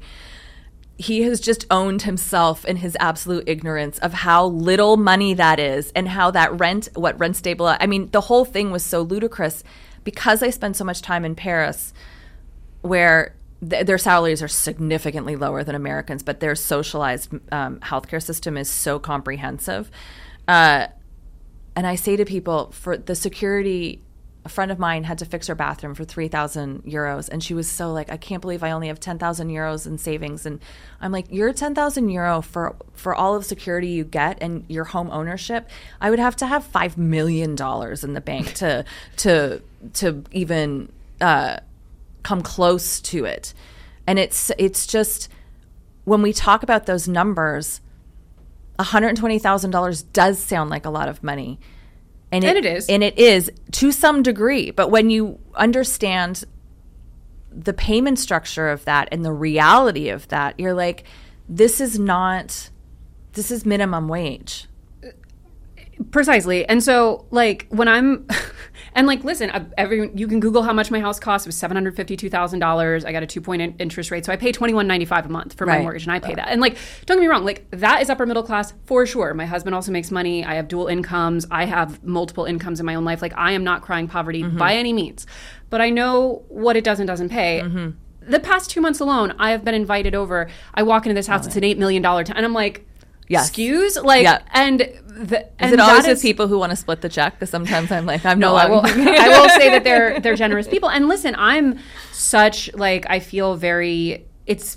he has just owned himself in his absolute ignorance of how little money that is and how that rent, what rent stabilized. I mean, the whole thing was so ludicrous because I spent so much time in Paris where th- their salaries are significantly lower than Americans, but their socialized um, healthcare system is so comprehensive. Uh, and I say to people, for the security, a friend of mine had to fix her bathroom for three thousand euros. And she was so like, I can't believe I only have ten thousand euros in savings. And I'm like, your ten thousand euro for, for all of security you get and your home ownership, I would have to have five million dollars in the bank to, to, to even, uh, come close to it. And it's, it's just, when we talk about those numbers, one hundred twenty thousand dollars does sound like a lot of money. And it, and it is. And it is to some degree. But when you understand the payment structure of that and the reality of that, you're like, this is not, this is minimum wage. Precisely. And so, like, when I'm, and like, listen, every you can Google how much my house cost. It was seven hundred fifty-two thousand dollars. I got a two point in interest rate. So I pay twenty-one ninety-five a month for my Right. mortgage, and I pay that. And like, don't get me wrong, like, that is upper middle class for sure. My husband also makes money. I have dual incomes. I have multiple incomes in my own life. Like, I am not crying poverty mm-hmm. by any means. But I know what it does and doesn't pay. Mm-hmm. The past two months alone, I have been invited over. I walk into this house, oh, it's an eight million dollars town, and I'm like, yes. Excuse? Like, yeah. and the, and is it always with people who want to split the check? Because sometimes I'm like, I'm no, I will. I will say that they're they're generous people. And listen, I'm such like I feel very. It's.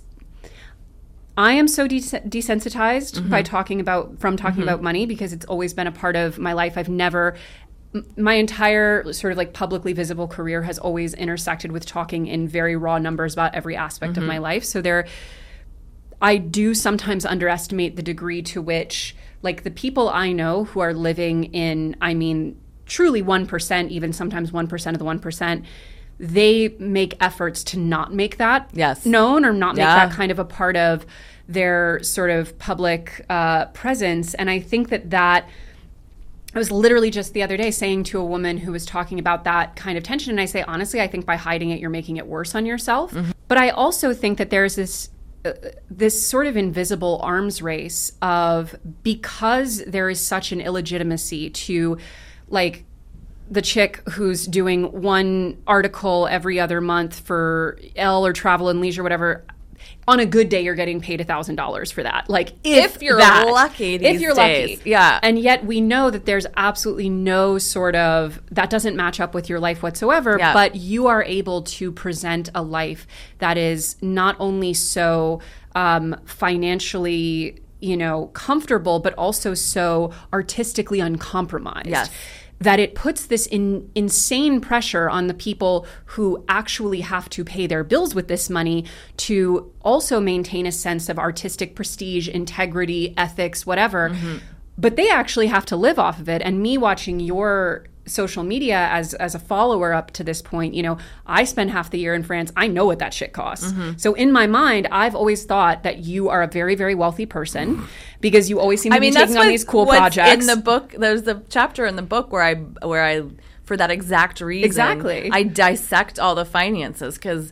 I am so des- desensitized mm-hmm. by talking about from talking mm-hmm. about money because it's always been a part of my life. I've never. My entire sort of like publicly visible career has always intersected with talking in very raw numbers about every aspect mm-hmm. of my life. So there. I do sometimes underestimate the degree to which, like, the people I know who are living in, I mean, truly one percent, even sometimes one percent of the one percent, they make efforts to not make that yes. known or not make yeah. that kind of a part of their sort of public uh, presence. And I think that that, I was literally just the other day saying to a woman who was talking about that kind of tension, and I say, honestly, I think by hiding it, you're making it worse on yourself. Mm-hmm. But I also think that there's this this sort of invisible arms race of, because there is such an illegitimacy to, like, the chick who's doing one article every other month for Elle or Travel and Leisure, whatever. On a good day, you're getting paid one thousand dollars for that. Like, if, if you're that, lucky these If you're days. lucky. Yeah. And yet we know that there's absolutely no sort of, that doesn't match up with your life whatsoever, yeah. but you are able to present a life that is not only so um, financially, you know, comfortable, but also so artistically uncompromised. Yes. That it puts this in, insane pressure on the people who actually have to pay their bills with this money to also maintain a sense of artistic prestige, integrity, ethics, whatever. Mm-hmm. But they actually have to live off of it. And me watching your social media as as a follower up to this point, you know, I spend half the year in France. I know what that shit costs. Mm-hmm. So in my mind, I've always thought that you are a very, very wealthy person because you always seem to I mean, be taking on these cool projects. In the book, there's a chapter in the book where I where I for that exact reason, exactly, I dissect all the finances because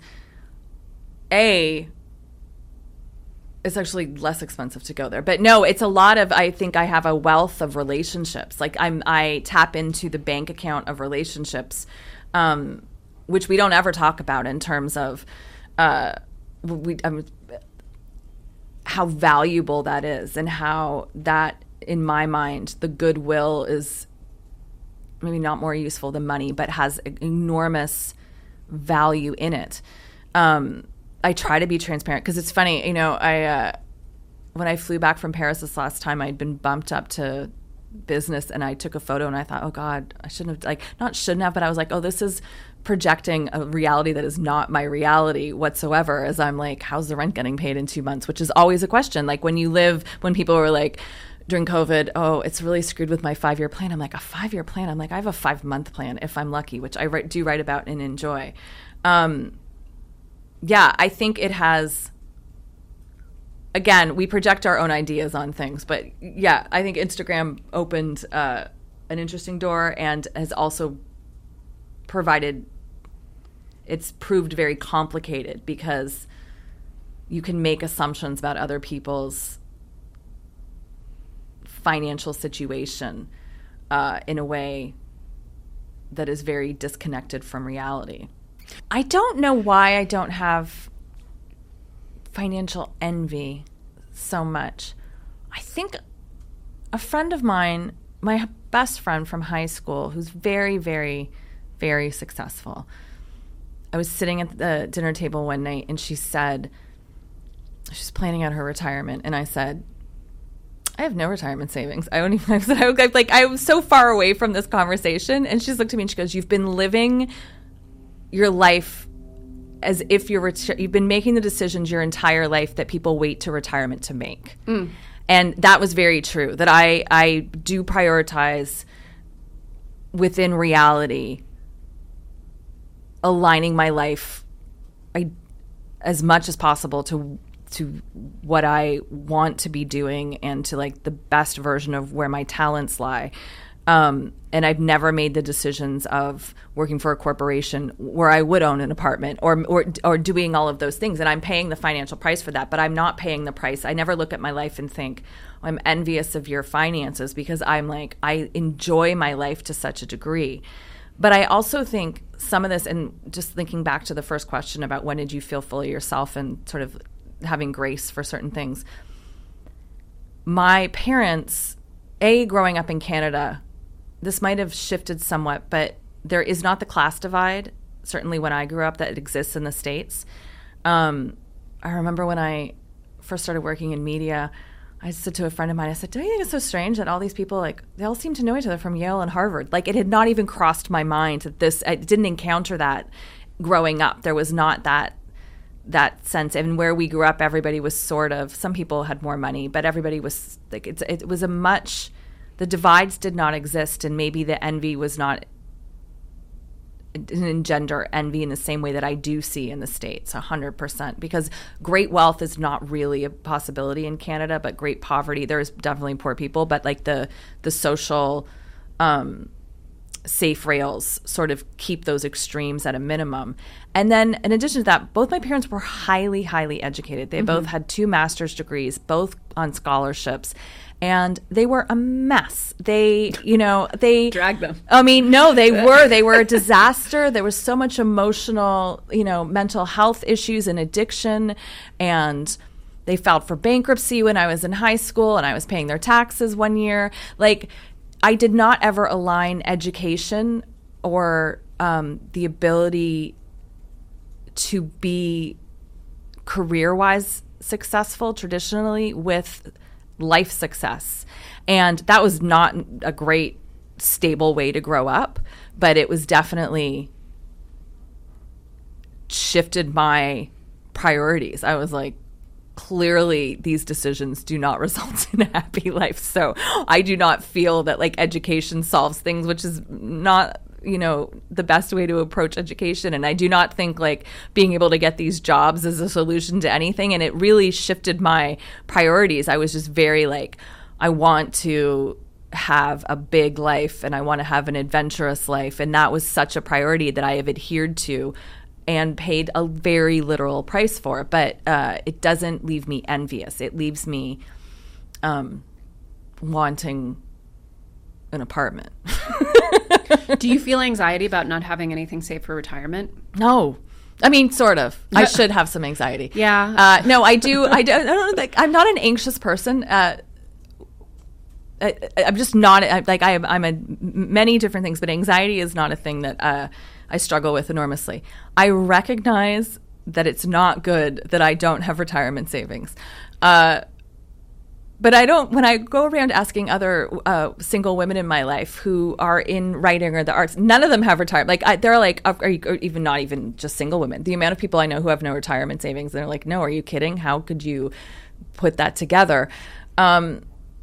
a. It's actually less expensive to go there. But no, it's a lot of, I think I have a wealth of relationships. Like I'm, I tap into the bank account of relationships, um, which we don't ever talk about in terms of uh, we, um, how valuable that is and how that, in my mind, the goodwill is maybe not more useful than money, but has enormous value in it. Um I try to be transparent because it's funny, you know, I uh, when I flew back from Paris this last time, I'd been bumped up to business and I took a photo and I thought, oh God, I shouldn't have, like, not shouldn't have, but I was like, oh, this is projecting a reality that is not my reality whatsoever, as I'm like, how's the rent getting paid in two months? Which is always a question. Like when you live, when people were like, during COVID, oh, it's really screwed with my five-year plan. I'm like, a five-year plan? I'm like, I have a five-month plan if I'm lucky, which I write, do write about and enjoy. Um, Yeah, I think it has, again, we project our own ideas on things. But yeah, I think Instagram opened uh, an interesting door and has also provided, it's proved very complicated because you can make assumptions about other people's financial situation uh, in a way that is very disconnected from reality. I don't know why I don't have financial envy so much. I think a friend of mine, my best friend from high school, who's very, very, very successful, I was sitting at the dinner table one night and she said, she's planning out her retirement. And I said, I have no retirement savings. I don't even, I said, I was like, I was so far away from this conversation. And she just looked at me and she goes, you've been living your life as if you're, reti- you've been making the decisions your entire life that people wait to retirement to make. Mm. And that was very true, that I, I do prioritize within reality aligning my life I, as much as possible to to what I want to be doing and to like the best version of where my talents lie. Um, and I've never made the decisions of working for a corporation where I would own an apartment or, or or doing all of those things. And I'm paying the financial price for that, but I'm not paying the price. I never look at my life and think, I'm envious of your finances, because I'm like, I enjoy my life to such a degree. But I also think some of this, and just thinking back to the first question about when did you feel fully yourself and sort of having grace for certain things. My parents, A, growing up in Canada, this might have shifted somewhat, but there is not the class divide, certainly when I grew up, that exists in the States. Um, I remember when I first started working in media, I said to a friend of mine, I said, don't you think it's so strange that all these people, like, they all seem to know each other from Yale and Harvard? Like, it had not even crossed my mind that this, I didn't encounter that growing up. There was not that that sense. And where we grew up, everybody was sort of, some people had more money, but everybody was, like, it's, it was a much, the divides did not exist, and maybe the envy was not, didn't engender envy in the same way that I do see in the States, one hundred percent. Because great wealth is not really a possibility in Canada, but great poverty, there's definitely poor people, but like the the social um, safe rails sort of keep those extremes at a minimum. And then in addition to that, both my parents were highly, highly educated. They mm-hmm. both had two master's degrees, both on scholarships. And they were a mess. They, you know, they dragged them. I mean, no, they were. They were a disaster. There was so much emotional, you know, mental health issues and addiction. And they filed for bankruptcy when I was in high school, and I was paying their taxes one year. Like, I did not ever align education or um, the ability to be career-wise successful traditionally with life success. And that was not a great, stable way to grow up, but it was definitely shifted my priorities. I was like, clearly these decisions do not result in a happy life. So I do not feel that like education solves things, which is not, you know, the best way to approach education. And I do not think like being able to get these jobs is a solution to anything. And it really shifted my priorities. I was just very like, I want to have a big life and I want to have an adventurous life. And that was such a priority that I have adhered to and paid a very literal price for. But uh, it doesn't leave me envious. It leaves me um, wanting an apartment. Do you feel anxiety about not having anything saved for retirement? No. I mean, sort of. I should have some anxiety. Yeah. Uh, no, I do. I don't, I don't like, I'm not an anxious person. Uh, I, I'm just not I, like I am. I'm a many different things, but anxiety is not a thing that uh, I struggle with enormously. I recognize that it's not good that I don't have retirement savings. Uh, But I don't, when I go around asking other uh, single women in my life who are in writing or the arts, none of them have retirement. Like, I, they're like, are you, or even not even just single women. The amount of people I know who have no retirement savings, and they're like, no, are you kidding? How could you put that together? Um,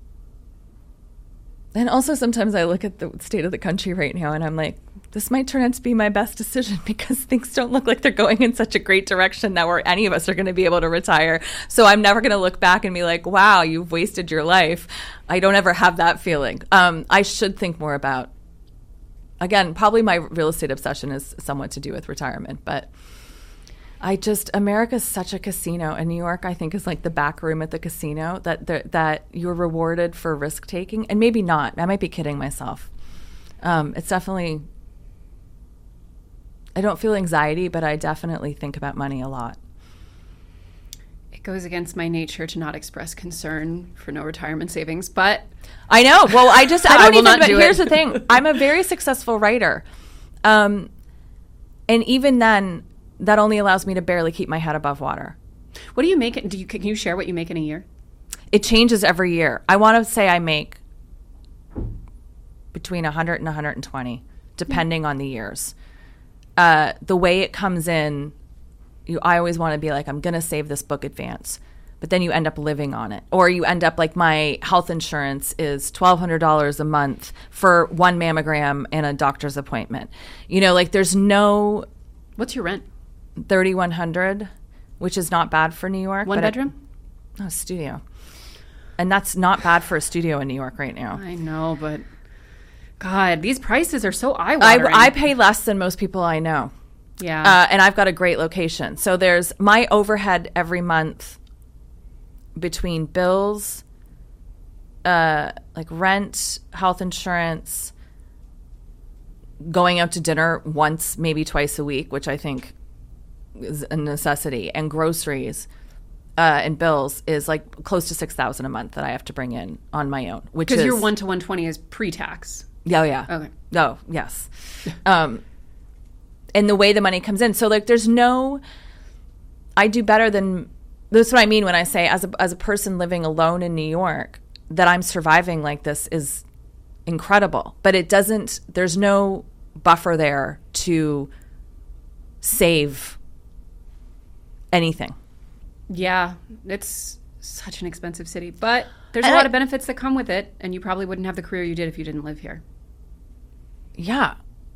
and also sometimes I look at the state of the country right now and I'm like, this might turn out to be my best decision because things don't look like they're going in such a great direction that where any of us are going to be able to retire. So I'm never going to look back and be like, wow, you've wasted your life. I don't ever have that feeling. Um, I should think more about, again, probably my real estate obsession is somewhat to do with retirement, but I just, America's such a casino, and New York, I think, is like the back room at the casino that that you're rewarded for risk taking, and maybe not. I might be kidding myself. Um, it's definitely, I don't feel anxiety, but I definitely think about money a lot. It goes against my nature to not express concern for no retirement savings, but I know. Well, I just I, I don't will even. not But do here's it. the thing: I'm a very successful writer, um, and even then, that only allows me to barely keep my head above water. What do you make? Do you can you share what you make in a year? It changes every year. I want to say I make between one hundred and one hundred twenty, depending on the years. Uh, the way it comes in, you, I always want to be like, I'm going to save this book advance. But then you end up living on it. Or you end up like my health insurance is twelve hundred dollars a month for one mammogram and a doctor's appointment. You know, like there's no... What's your rent? thirty-one hundred, which is not bad for New York. One but bedroom? It, oh, studio. And that's not bad for a studio in New York right now. I know, but God, these prices are so eye-watering. I, I pay less than most people I know. Yeah. Uh, and I've got a great location. So there's my overhead every month between bills, uh, like rent, health insurance, going out to dinner once, maybe twice a week, which I think is a necessity, and groceries uh, and bills is like close to six thousand dollars a month that I have to bring in on my own. Which Because is your one to one twenty is pre-tax. Oh, yeah. Okay. Oh, yes. um, and the way the money comes in. So, like, there's no... I do better than... That's what I mean when I say as a, as a person living alone in New York, that I'm surviving like this is incredible. But it doesn't... There's no buffer there to save anything. Yeah, it's such an expensive city. But there's And a lot I- of benefits that come with it, and you probably wouldn't have the career you did if you didn't live here. Yeah.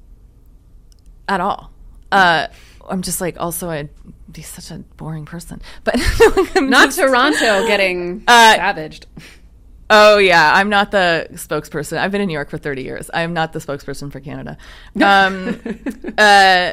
At all. Uh, I'm just like, also, I'd be such a boring person. But I'm Not just- Toronto getting Uh, savaged. Oh, yeah. I'm not the spokesperson. I've been in New York for thirty years. I am not the spokesperson for Canada. Um, uh,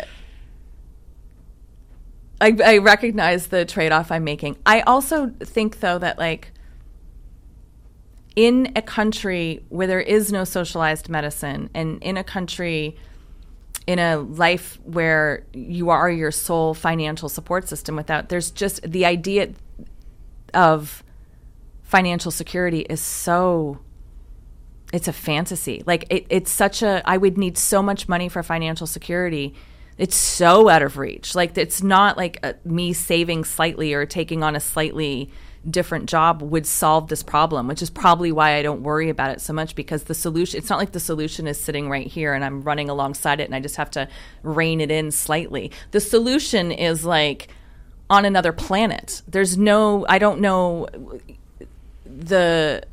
I, I recognize the trade-off I'm making. I also think, though, that, like, in a country where there is no socialized medicine, and in a country, in a life where you are your sole financial support system without, there's just the idea of financial security is so, it's a fantasy. Like it, it's such a, I would need so much money for financial security. It's so out of reach. Like it's not like a, me saving slightly or taking on a slightly different job would solve this problem, which is probably why I don't worry about it so much, because the solution, it's not like the solution is sitting right here and I'm running alongside it and I just have to rein it in slightly. The solution is like on another planet. There's no, I don't know the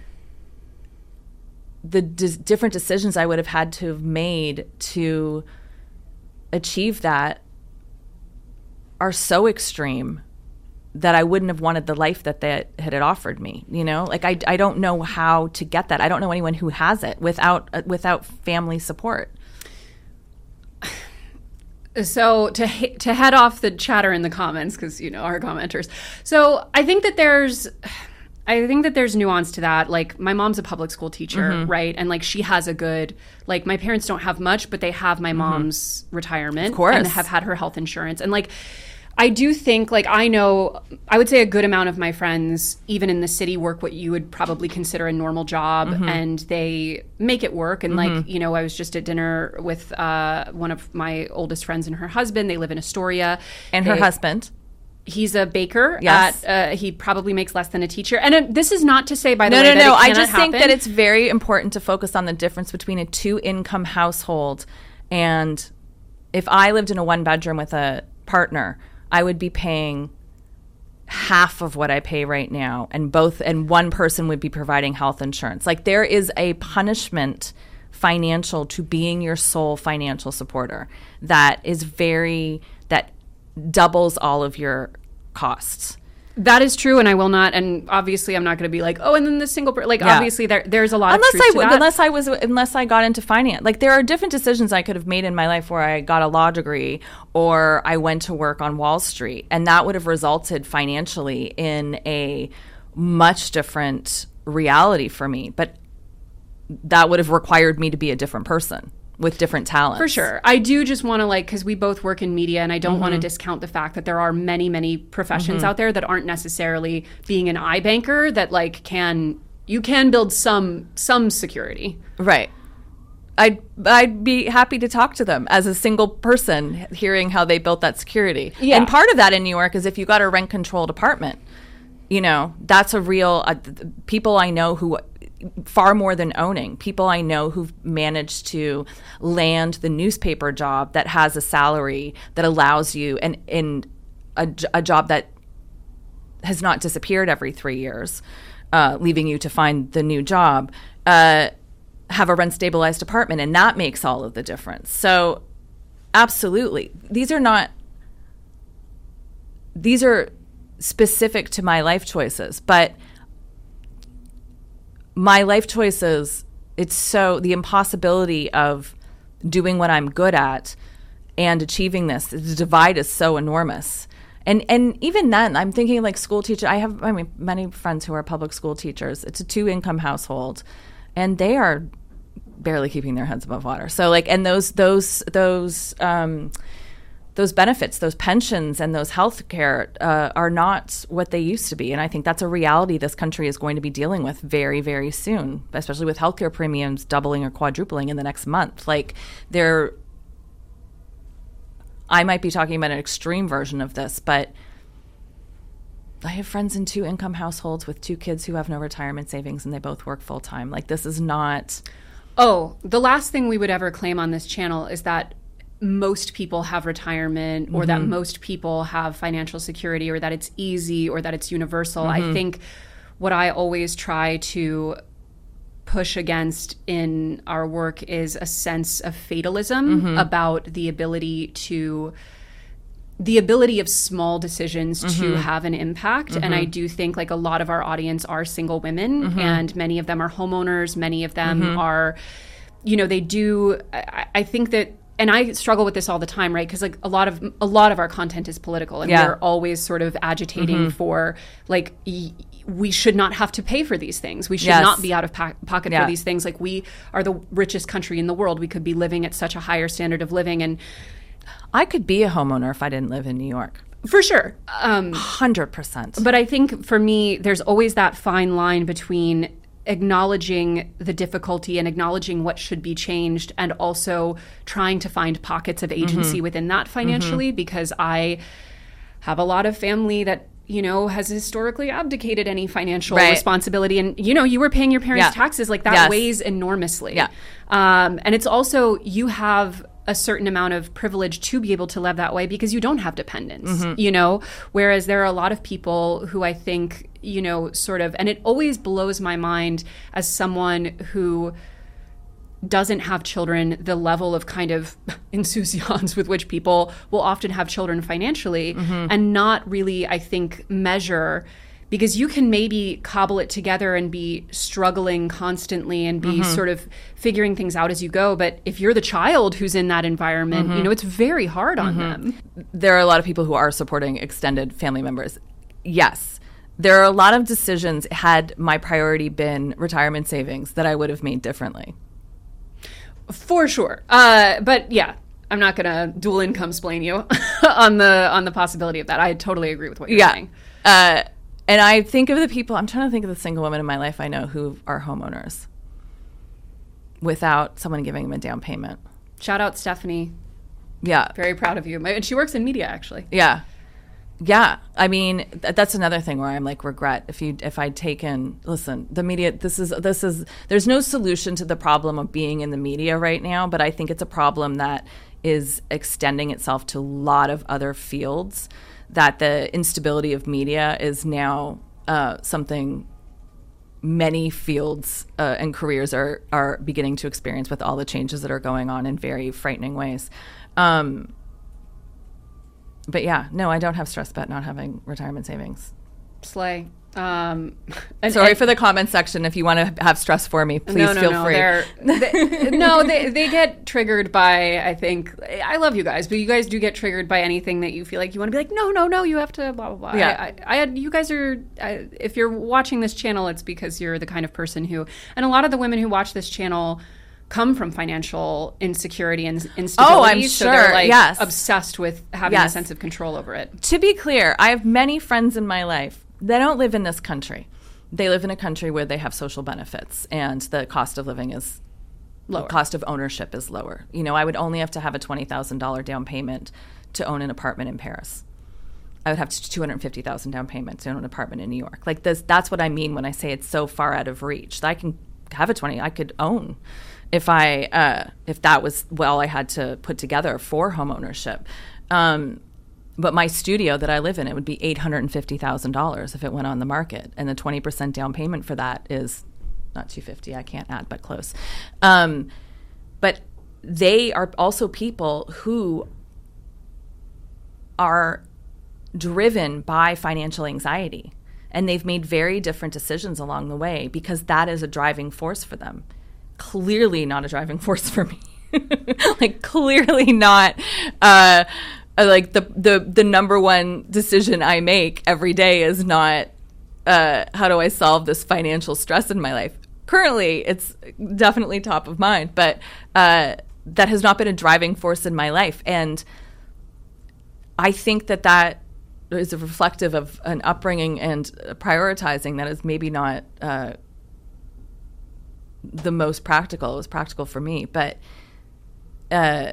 the d- different decisions I would have had to have made to achieve that are so extreme that I wouldn't have wanted the life that they had offered me. You know, like I, I don't know how to get that. I don't know anyone who has it without uh, without family support. So to he- to head off the chatter in the comments, because you know our commenters. So I think that there's, I think that there's nuance to that. Like my mom's a public school teacher, Mm-hmm. right? And like she has a good, like my parents don't have much, but they have my mom's retirement, Of course. and have had her health insurance, and like. I do think, like, I know, I would say a good amount of my friends, even in the city, work what you would probably consider a normal job, Mm-hmm. and they make it work. And, like, you know, I was just at dinner with uh, one of my oldest friends and her husband. They live in Astoria. And her They- husband. He's a baker. Yes. At, uh, he probably makes less than a teacher. And uh, this is not to say, by the No, way, no, that no. it I cannot just think happen. that it's very important to focus on the difference between a two-income household and if I lived in a one-bedroom with a partner, I would be paying half of what I pay right now, and both and one person would be providing health insurance. Like there is a punishment financial to being your sole financial supporter that is very that doubles all of your costs. That is true, and I will not. And obviously, I'm not going to be like, oh, and then the single, per-. like, Yeah. obviously, there there's a lot Unless of I truth to w- that. unless I was unless I got into finance. Like there are different decisions I could have made in my life where I got a law degree or I went to work on Wall Street, and that would have resulted financially in a much different reality for me. But that would have required me to be a different person. with different talents. For sure. I do just want to like, because we both work in media, and I don't mm-hmm. want to discount the fact that there are many, many professions mm-hmm. out there that aren't necessarily being an iBanker that like can, you can build some, some security. Right. I'd, I'd be happy to talk to them as a single person, hearing how they built that security. Yeah. And part of that in New York is if you got a rent controlled apartment, you know, that's a real, uh, people I know who, far more than owning, people I know who've managed to land the newspaper job that has a salary that allows you, and in a, a job that has not disappeared every three years, uh, leaving you to find the new job, uh, have a rent stabilized apartment, and that makes all of the difference. So absolutely. These are not, these are specific to my life choices, but my life choices, it's so, the impossibility of doing what I'm good at and achieving this, the divide is so enormous. And and even then, I'm thinking like school teacher, I have I mean, many friends who are public school teachers. It's a two-income household, and they are barely keeping their heads above water. So like, and those, those, those, um, those benefits, those pensions and those health care uh, are not what they used to be. And I think that's a reality this country is going to be dealing with very, very soon, especially with healthcare premiums doubling or quadrupling in the next month. Like they're, I might be talking about an extreme version of this, but I have friends in two income households with two kids who have no retirement savings, and they both work full time. Like this is not. Oh, the last thing we would ever claim on this channel is that most people have retirement, or mm-hmm. that most people have financial security, or that it's easy, or that it's universal. Mm-hmm. I think what I always try to push against in our work is a sense of fatalism mm-hmm. about the ability to the ability of small decisions mm-hmm. to have an impact. Mm-hmm. And I do think like a lot of our audience are single women, mm-hmm. and many of them are homeowners. Many of them mm-hmm. are, you know, they do, I, I think that, and I struggle with this all the time, right? Because like a lot of a lot of our content is political, and yeah. we're always sort of agitating mm-hmm. for like y- we should not have to pay for these things. We should yes. not be out of po- pocket yeah. for these things. Like we are the richest country in the world. We could be living at such a higher standard of living, and I could be a homeowner if I didn't live in New York. For sure. Um, one hundred percent. But I think for me, there's always that fine line between acknowledging the difficulty and acknowledging what should be changed, and also trying to find pockets of agency mm-hmm. within that financially, mm-hmm. because I have a lot of family that, you know, has historically abdicated any financial right. responsibility. And, you know, you were paying your parents' yeah. taxes. Like that yes. weighs enormously. Yeah. Um, and it's also, you have a certain amount of privilege to be able to live that way because you don't have dependents, mm-hmm. you know, whereas there are a lot of people who I think, you know, sort of, and it always blows my mind as someone who doesn't have children, the level of kind of insouciance with which people will often have children financially mm-hmm. and not really, I think, measure, because you can maybe cobble it together and be struggling constantly and be mm-hmm. sort of figuring things out as you go. But if you're the child who's in that environment, mm-hmm. you know, it's very hard on mm-hmm. them. There are a lot of people who are supporting extended family members. Yes. There are a lot of decisions, had my priority been retirement savings, that I would have made differently. For sure. Uh, but yeah, I'm not going to dual income explain you on the on the possibility of that. I totally agree with what you're yeah. saying. Uh, and I think of the people, I'm trying to think of the single women in my life I know who are homeowners without someone giving them a down payment. Shout out Stephanie. Yeah. Very proud of you. And she works in media, actually. Yeah. Yeah. I mean, th- that's another thing where I'm like, regret. If you, if I'd taken, listen, the media, this is, this is, there's no solution to the problem of being in the media right now, but I think it's a problem that is extending itself to a lot of other fields, that the instability of media is now uh, something many fields uh, and careers are, are beginning to experience with all the changes that are going on in very frightening ways. Um, But yeah, no, I don't have stress about not having retirement savings. Slay. Um, and, Sorry and, for the comment section. If you want to have stress for me, please no, no, feel no, free. they, no, they they get triggered by, I think, I love you guys, but you guys do get triggered by anything that you feel like you want to be like, no, no, no, you have to blah, blah, blah. Yeah. I, I, I had, you guys are, I, if you're watching this channel, it's because you're the kind of person who, and a lot of the women who watch this channel come from financial insecurity and instability. Oh, I'm so sure. They're like yes. obsessed with having yes. a sense of control over it. To be clear, I have many friends in my life that don't live in this country. They live in a country where they have social benefits and the cost of living is lower. The cost of ownership is lower. You know, I would only have to have a twenty thousand dollars down payment to own an apartment in Paris. I would have two hundred fifty thousand dollars down payment to own an apartment in New York. Like this, that's what I mean when I say it's so far out of reach. I can have a twenty, I could own if I uh, if that was well I had to put together for home ownership. Um, but my studio that I live in, it would be eight hundred fifty thousand dollars if it went on the market, and the twenty percent down payment for that is not two hundred fifty. I can't add, but close. Um, but they are also people who are driven by financial anxiety, and they've made very different decisions along the way because that is a driving force for them. Clearly not a driving force for me. Like clearly not uh, like the, the the number one decision I make every day is not uh, how do I solve this financial stress in my life. Currently, it's definitely top of mind, but uh, that has not been a driving force in my life. And I think that that is a reflective of an upbringing and prioritizing that is maybe not uh, the most practical. It was practical for me, but uh,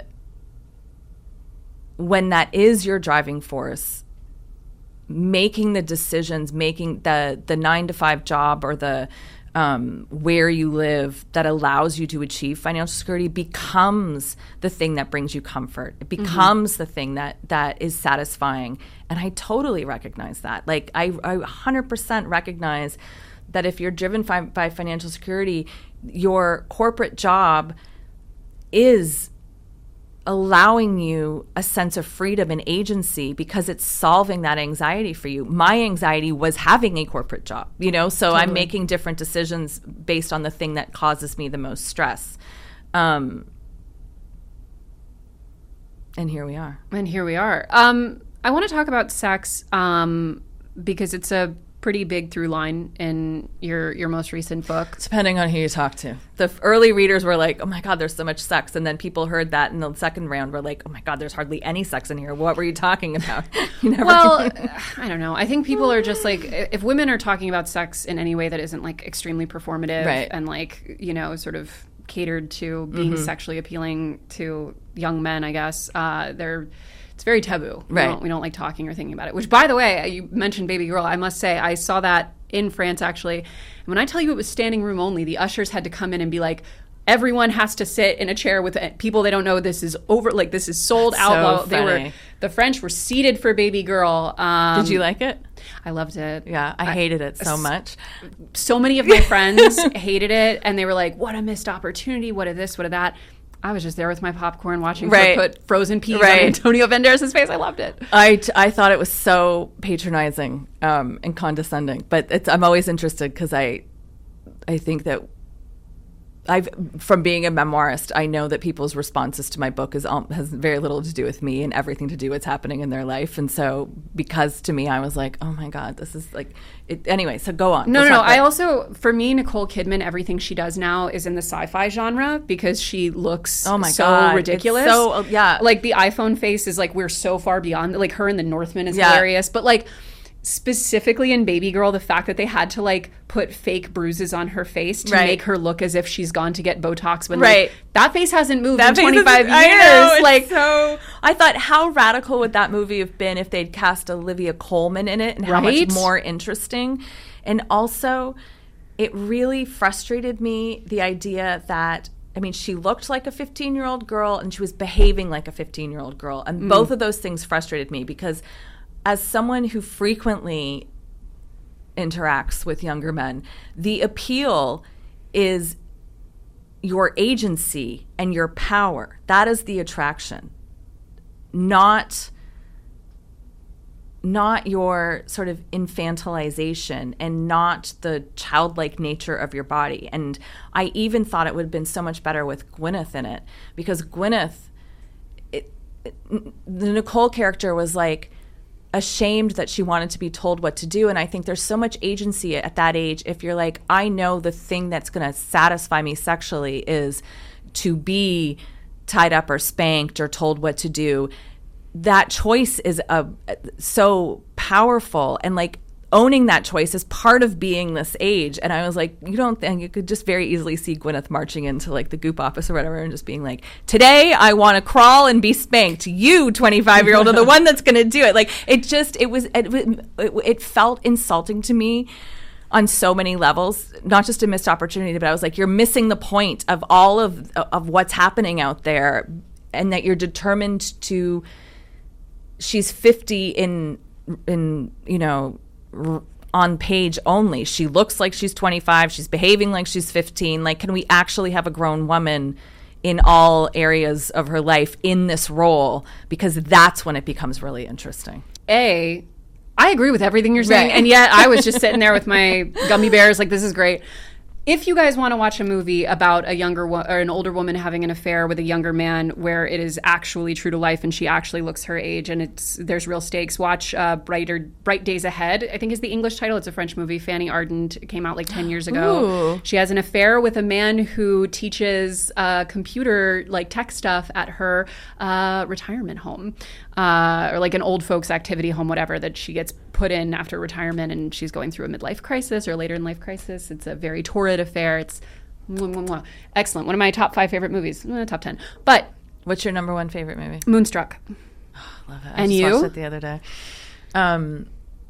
when that is your driving force, making the decisions, making the the nine to five job or the um, where you live that allows you to achieve financial security becomes the thing that brings you comfort. It becomes mm-hmm. the thing that that is satisfying. And I totally recognize that. Like I, I one hundred percent recognize that if you're driven by, by financial security, your corporate job is allowing you a sense of freedom and agency because it's solving that anxiety for you. My anxiety was having a corporate job, you know, so totally. I'm making different decisions based on the thing that causes me the most stress. Um, and here we are. And here we are. Um, I want to talk about sex um, because it's a pretty big through line in your your most recent book. Depending on who you talk to. The early readers were like, oh my God, there's so much sex. And then people heard that in the second round were like, oh my God, there's hardly any sex in here. What were you talking about? You never well, I don't know. I think people are just like, if women are talking about sex in any way that isn't like extremely performative right. and like, you know, sort of catered to being mm-hmm. sexually appealing to young men, I guess, uh, they're it's very taboo. We, right. don't, we don't like talking or thinking about it. Which, by the way, you mentioned Baby Girl. I must say, I saw that in France, actually. And when I tell you it was standing room only, the ushers had to come in and be like, everyone has to sit in a chair with people they don't know. This is over. Like, this is sold That's out. so Well, they funny. were the French were seated for Baby Girl. Um, Did you like it? I loved it. Yeah, I, I hated it so much. So many of my friends hated it, and they were like, what a missed opportunity. What of this, what of that. I was just there with my popcorn watching right. her put frozen peas right. on Antonio Banderas' face. I loved it. I, t- I thought it was so patronizing um, and condescending. But it's, I'm always interested because I, I think that I've from being a memoirist, I know that people's responses to my book is um, has very little to do with me and everything to do with what's happening in their life. And so, because to me, I was like, oh my God, this is like. It, anyway, so go on. No, no, no. I also, for me, Nicole Kidman, everything she does now is in the sci-fi genre because she looks oh my so God. ridiculous. It's so yeah, like the iPhone face is like we're so far beyond. Like her in The Northman is yeah. hilarious, but like. Specifically in Baby Girl, the fact that they had to like put fake bruises on her face to right. make her look as if she's gone to get Botox when right. like, that face hasn't moved that in twenty-five is, years. I know, like so I thought how radical would that movie have been if they'd cast Olivia Colman in it and how right? much more interesting. And also it really frustrated me the idea that I mean, she looked like a fifteen-year-old girl and she was behaving like a fifteen-year-old girl. And mm. both of those things frustrated me because as someone who frequently interacts with younger men, the appeal is your agency and your power. That is the attraction, not, not your sort of infantilization and not the childlike nature of your body. And I even thought it would have been so much better with Gwyneth in it because Gwyneth, it, it, the Nicole character was like, ashamed that she wanted to be told what to do. And I think there's so much agency at that age. If you're like, I know the thing that's going to satisfy me sexually is to be tied up or spanked or told what to do. That choice is a, so powerful, and like owning that choice is part of being this age. And I was like, you don't think you could just very easily see Gwyneth marching into like the Goop office or whatever and just being like, today I want to crawl and be spanked. You twenty-five year old are the one that's going to do it. Like it just, it was, it, it, it felt insulting to me on so many levels, not just a missed opportunity, but I was like, you're missing the point of all of, of what's happening out there, and that you're determined to, she's fifty in, in, you know, on page only. She looks like she's twenty-five. She's behaving like she's fifteen. Like, can we actually have a grown woman in all areas of her life in this role? Because that's when it becomes really interesting. A, I agree with everything you're saying. Right. And yet I was just sitting there with my gummy bears like, this is great. If you guys want to watch a movie about a younger wo- or an older woman having an affair with a younger man where it is actually true to life and she actually looks her age and it's there's real stakes, watch uh, Brighter Bright Days Ahead, I think is the English title. It's a French movie. Fanny Ardant. It came out like ten years ago. Ooh. She has an affair with a man who teaches uh, computer like tech stuff at her uh, retirement home. Uh, or like an old folks activity home, whatever, that she gets put in after retirement, and she's going through a midlife crisis or later in life crisis. It's a very torrid affair. It's mwah, mwah, mwah. Excellent. One of my top five favorite movies, eh, top ten. But what's your number one favorite movie? Moonstruck. Oh, love it. I And just you? watched it the other day. Um,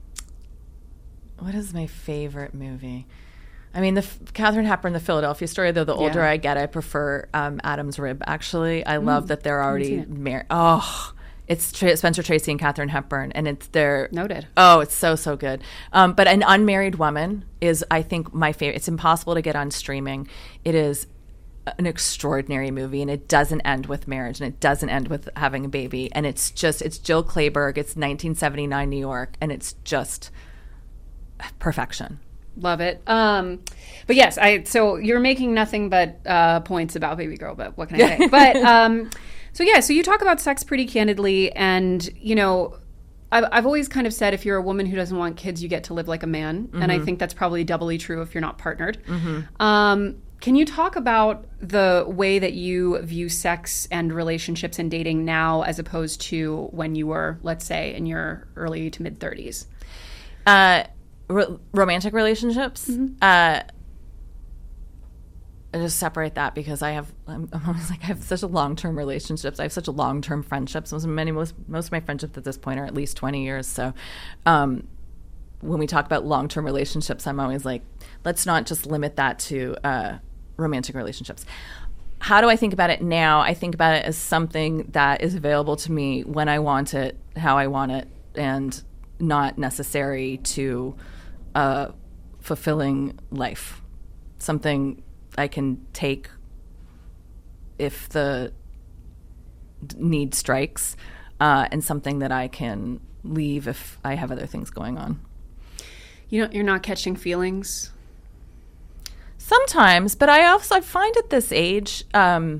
what is my favorite movie? I mean, the Katharine Hepburn, The Philadelphia Story, though the older Yeah. I get, I prefer um, Adam's Rib, actually. I love that they're already seen it. married. Oh, it's Tra- Spencer Tracy and Katharine Hepburn, and it's their... Noted. Oh, it's so, so good. Um, but An Unmarried Woman is, I think, my favorite. It's impossible to get on streaming. It is an extraordinary movie, and it doesn't end with marriage, and it doesn't end with having a baby. And it's just, it's Jill Clayburgh. It's nineteen seventy-nine New York, and it's just perfection. Love it. Um, but yes, I so you're making nothing but uh, points about Baby Girl, but what can I say? But um, so yeah, so you talk about sex pretty candidly, and you know, I've, I've always kind of said if you're a woman who doesn't want kids, you get to live like a man, mm-hmm. and I think that's probably doubly true if you're not partnered. Mm-hmm. Um, can you talk about the way that you view sex and relationships and dating now as opposed to when you were, let's say, in your early to mid thirties? Uh, ro- romantic relationships. Mm-hmm. Uh, I just separate that because I have, I'm, I'm always like, I have such a long-term relationships. I have such a long-term friendships. Most, many, most, most of my friendships at this point are at least twenty years. So um, when we talk about long-term relationships, I'm always like, let's not just limit that to uh, romantic relationships. How do I think about it now? I think about it as something that is available to me when I want it, how I want it, and not necessary to a fulfilling life. Something I can take if the need strikes, uh, and something that I can leave if I have other things going on. You know, you're not catching feelings? Sometimes, but I also find at this age, um,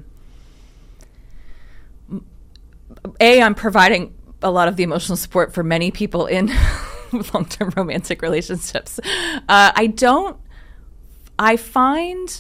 A, I'm providing a lot of the emotional support for many people in long-term romantic relationships. Uh, I don't, I find...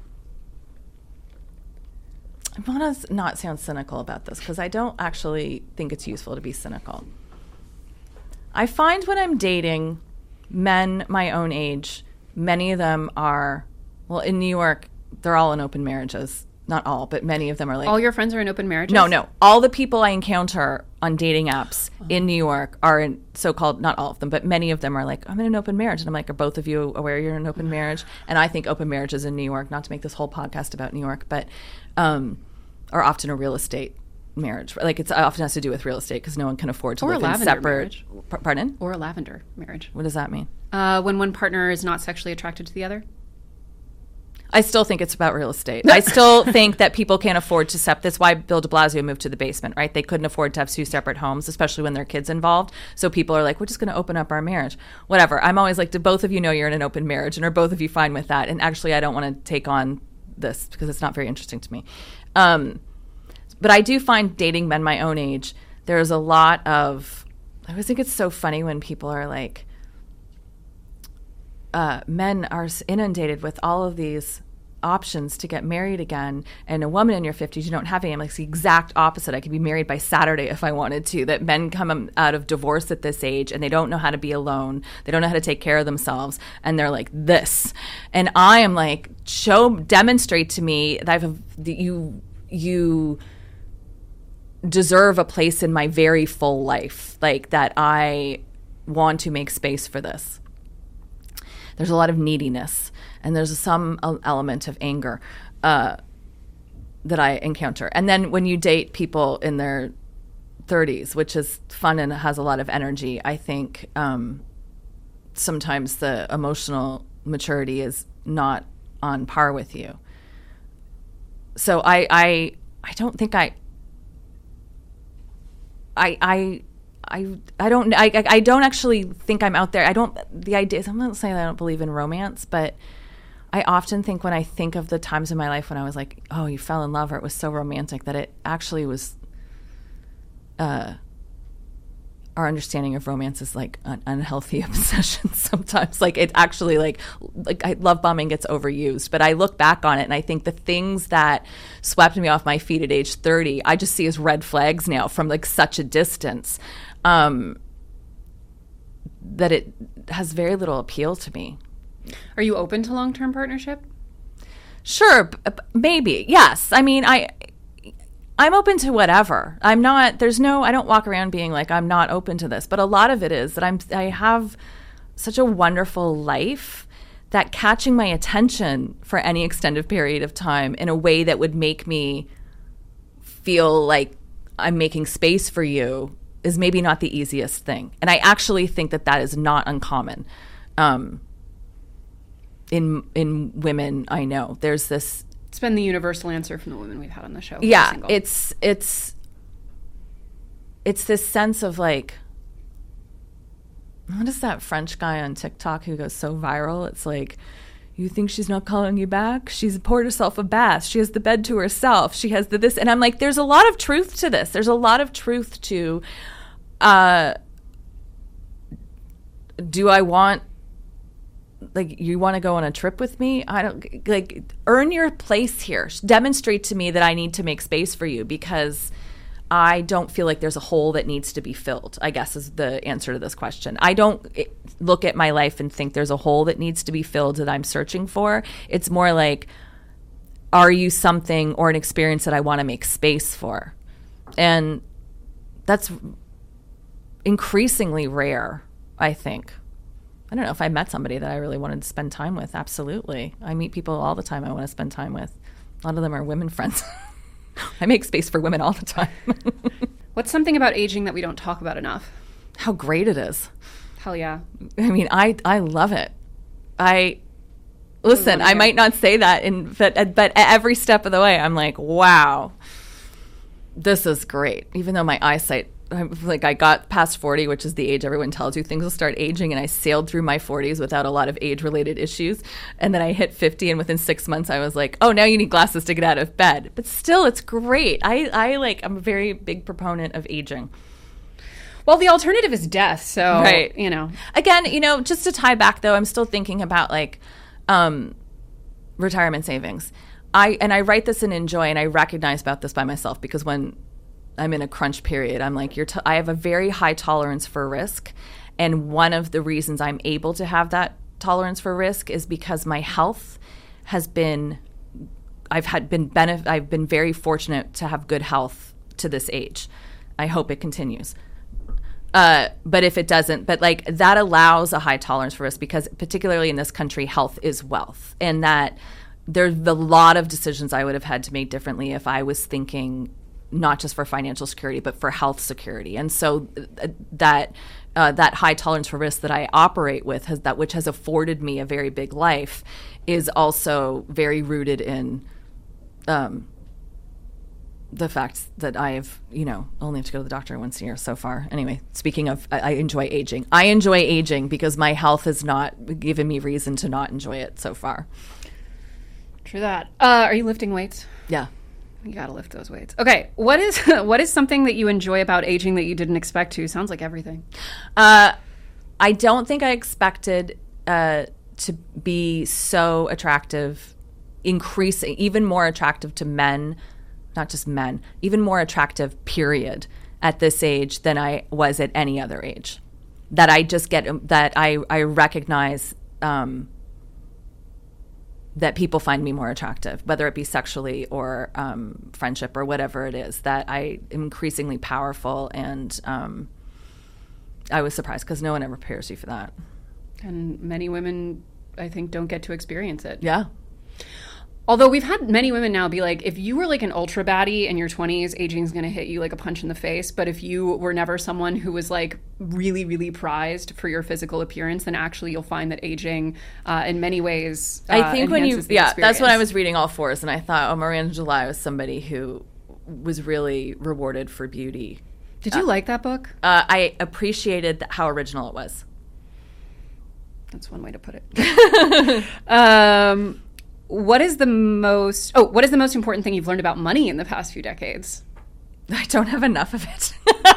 I want to not sound cynical about this because I don't actually think it's useful to be cynical. I find when I'm dating men my own age, many of them are, well, in New York, they're all in open marriages. Not all, but many of them are like... All your friends are in open marriages? No, no. All the people I encounter on dating apps in New York are in so-called, not all of them, but many of them are like, I'm in an open marriage. And I'm like, are both of you aware you're in an open marriage? And I think open marriages in New York, not to make this whole podcast about New York, but um, are often a real estate marriage. Like it's often has to do with real estate because no one can afford to or live a in lavender separate... marriage. P- pardon? Or a lavender marriage. What does that mean? Uh, when one partner is not sexually attracted to the other? I still think it's about real estate. I still think that people can't afford to sep. That's why Bill de Blasio moved to the basement, right? They couldn't afford to have two separate homes, especially when there are kids involved. So people are like, we're just going to open up our marriage. Whatever. I'm always like, do both of you know you're in an open marriage? And are both of you fine with that? And actually, I don't want to take on this because it's not very interesting to me. Um, but I do find dating men my own age, there's a lot of... I always think it's so funny when people are like, uh, men are inundated with all of these options to get married again, and a woman in your fifties, you don't have any. I'm like, it's the exact opposite. I could be married by Saturday if I wanted to. That men come out of divorce at this age and they don't know how to be alone. They don't know how to take care of themselves, and they're like this. And I am like, show, demonstrate to me that I've that you you deserve a place in my very full life, like that I want to make space for this. There's a lot of neediness, and there's some element of anger uh, that I encounter. And then when you date people in their thirties, which is fun and has a lot of energy, I think um, sometimes the emotional maturity is not on par with you. So I, I, I don't think I, I, I. I I don't I I don't actually think I'm out there. I don't the idea is I'm not saying I don't believe in romance, but I often think when I think of the times in my life when I was like, oh, you fell in love or it was so romantic, that it actually was uh our understanding of romance is like an unhealthy obsession sometimes. Like it actually like like I, love bombing gets overused, but I look back on it and I think the things that swept me off my feet at age thirty, I just see as red flags now from like such a distance. Um, that it has very little appeal to me. Are you open to long-term partnership? Sure, b- maybe. Yes. I mean, I I'm open to whatever. I'm not there's no I don't walk around being like I'm not open to this, but a lot of it is that I'm I have such a wonderful life that catching my attention for any extended period of time in a way that would make me feel like I'm making space for you is maybe not the easiest thing. And I actually think that that is not uncommon um, in in women I know. There's this... It's been the universal answer from the women we've had on the show. Yeah, it's it's it's this sense of like, what is that French guy on TikTok who goes so viral? It's like, you think she's not calling you back? She's poured herself a bath. She has the bed to herself. She has the this. And I'm like, there's a lot of truth to this. There's a lot of truth to, uh, do I want, like, you want to go on a trip with me? I don't, like, earn your place here. Demonstrate to me that I need to make space for you because I don't feel like there's a hole that needs to be filled, I guess is the answer to this question. I don't look at my life and think there's a hole that needs to be filled that I'm searching for. It's more like, are you something or an experience that I want to make space for? And that's increasingly rare, I think. I don't know if I met somebody that I really wanted to spend time with. Absolutely. I meet people all the time I want to spend time with. A lot of them are women friends. I make space for women all the time. What's something about aging that we don't talk about enough? How great it is. Hell yeah. I mean, I I love it. I listen, I might not say that in but but every step of the way I'm like, wow. This is great. Even though my eyesight, like I got past forty, which is the age everyone tells you things will start aging, and I sailed through my forties without a lot of age-related issues. And then I hit fifty, and within six months I was like, oh, now you need glasses to get out of bed. But still, it's great. I, I like, I'm a very big proponent of aging. Well, the alternative is death, so, right. you know. Again, you know, just to tie back, though, I'm still thinking about, like, um, retirement savings. I And I write this in Enjoy, and I recognize about this by myself because when I'm in a crunch period, I'm like, you're t- I have a very high tolerance for risk. And one of the reasons I'm able to have that tolerance for risk is because my health has been, I've had been benef- I've been very fortunate to have good health to this age. I hope it continues. Uh, but if it doesn't, but like that allows a high tolerance for risk because particularly in this country, health is wealth. And that there's a lot of decisions I would have had to make differently if I was thinking not just for financial security, but for health security. And so uh, that uh, that high tolerance for risk that I operate with, has that which has afforded me a very big life, is also very rooted in um, the fact that I've, you know, only have to go to the doctor once a year so far. Anyway, speaking of, I, I enjoy aging. I enjoy aging because my health has not given me reason to not enjoy it so far. True that. Uh, are you lifting weights? Yeah. You got to lift those weights. Okay, what is what is something that you enjoy about aging that you didn't expect to? Sounds like everything. Uh, I don't think I expected uh, to be so attractive, increasing, even more attractive to men, not just men, even more attractive, period, at this age than I was at any other age. That I just get, that I, I recognize um, that people find me more attractive, whether it be sexually or um, friendship or whatever it is, that I am increasingly powerful. And um, I was surprised because no one ever prepares you for that. And many women, I think, don't get to experience it. Yeah. Although we've had many women now be like, if you were like an ultra baddie in your twenties, aging is going to hit you like a punch in the face. But if you were never someone who was like really, really prized for your physical appearance, then actually you'll find that aging uh, in many ways uh, I think when you, yeah, experience. That's when I was reading All Fours and I thought, oh, Miranda July was somebody who was really rewarded for beauty. Did you uh, like that book? Uh, I appreciated how original it was. That's one way to put it. um... What is the most, oh, what is the most important thing you've learned about money in the past few decades? I don't have enough of it.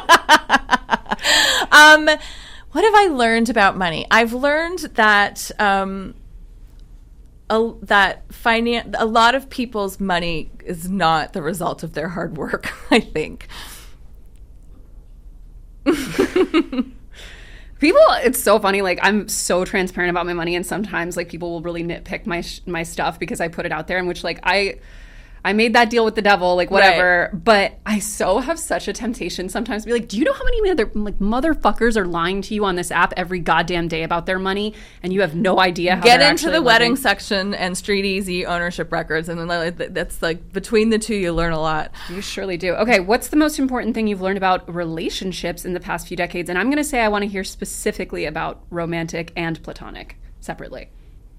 um, what have I learned about money? I've learned that um, a, that finan- a lot of people's money is not the result of their hard work, I think. People, it's so funny. Like, I'm so transparent about my money, and sometimes like people will really nitpick my sh- my stuff because I put it out there. In which like I, I made that deal with the devil, like whatever. Right. But I so have such a temptation sometimes to be like, do you know how many other like motherfuckers are lying to you on this app every goddamn day about their money, and you have no idea how Get they're into the living? Wedding section and Street Easy ownership records, and then that's like between the two, you learn a lot. You surely do. Okay, what's the most important thing you've learned about relationships in the past few decades? And I'm going to say I want to hear specifically about romantic and platonic separately.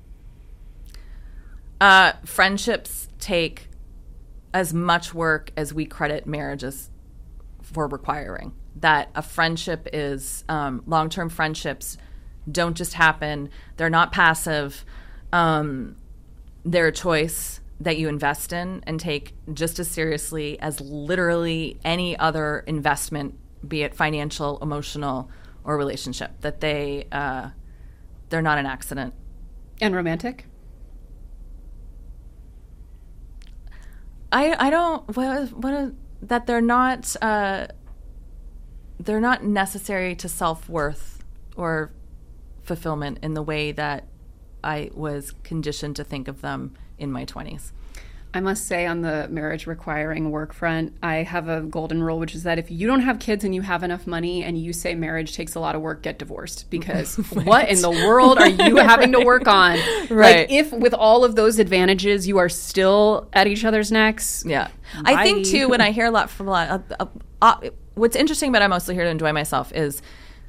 Uh, friendships take as much work as we credit marriages for requiring. That a friendship is, um, long-term friendships don't just happen. They're not passive. Um, they're a choice that you invest in and take just as seriously as literally any other investment, be it financial, emotional, or relationship. That they, uh, they're not an accident. And romantic? I, I don't what what that they're not uh, they're not necessary to self-worth or fulfillment in the way that I was conditioned to think of them in my twenties. I must say, on the marriage requiring work front, I have a golden rule, which is that if you don't have kids and you have enough money and you say marriage takes a lot of work, get divorced. Because right. What in the world are you having right. to work on? Right. Like, if with all of those advantages, you are still at each other's necks. Yeah. Bye. I think, too, when I hear a lot from a lot, uh, uh, uh, what's interesting about I'm mostly here to enjoy myself is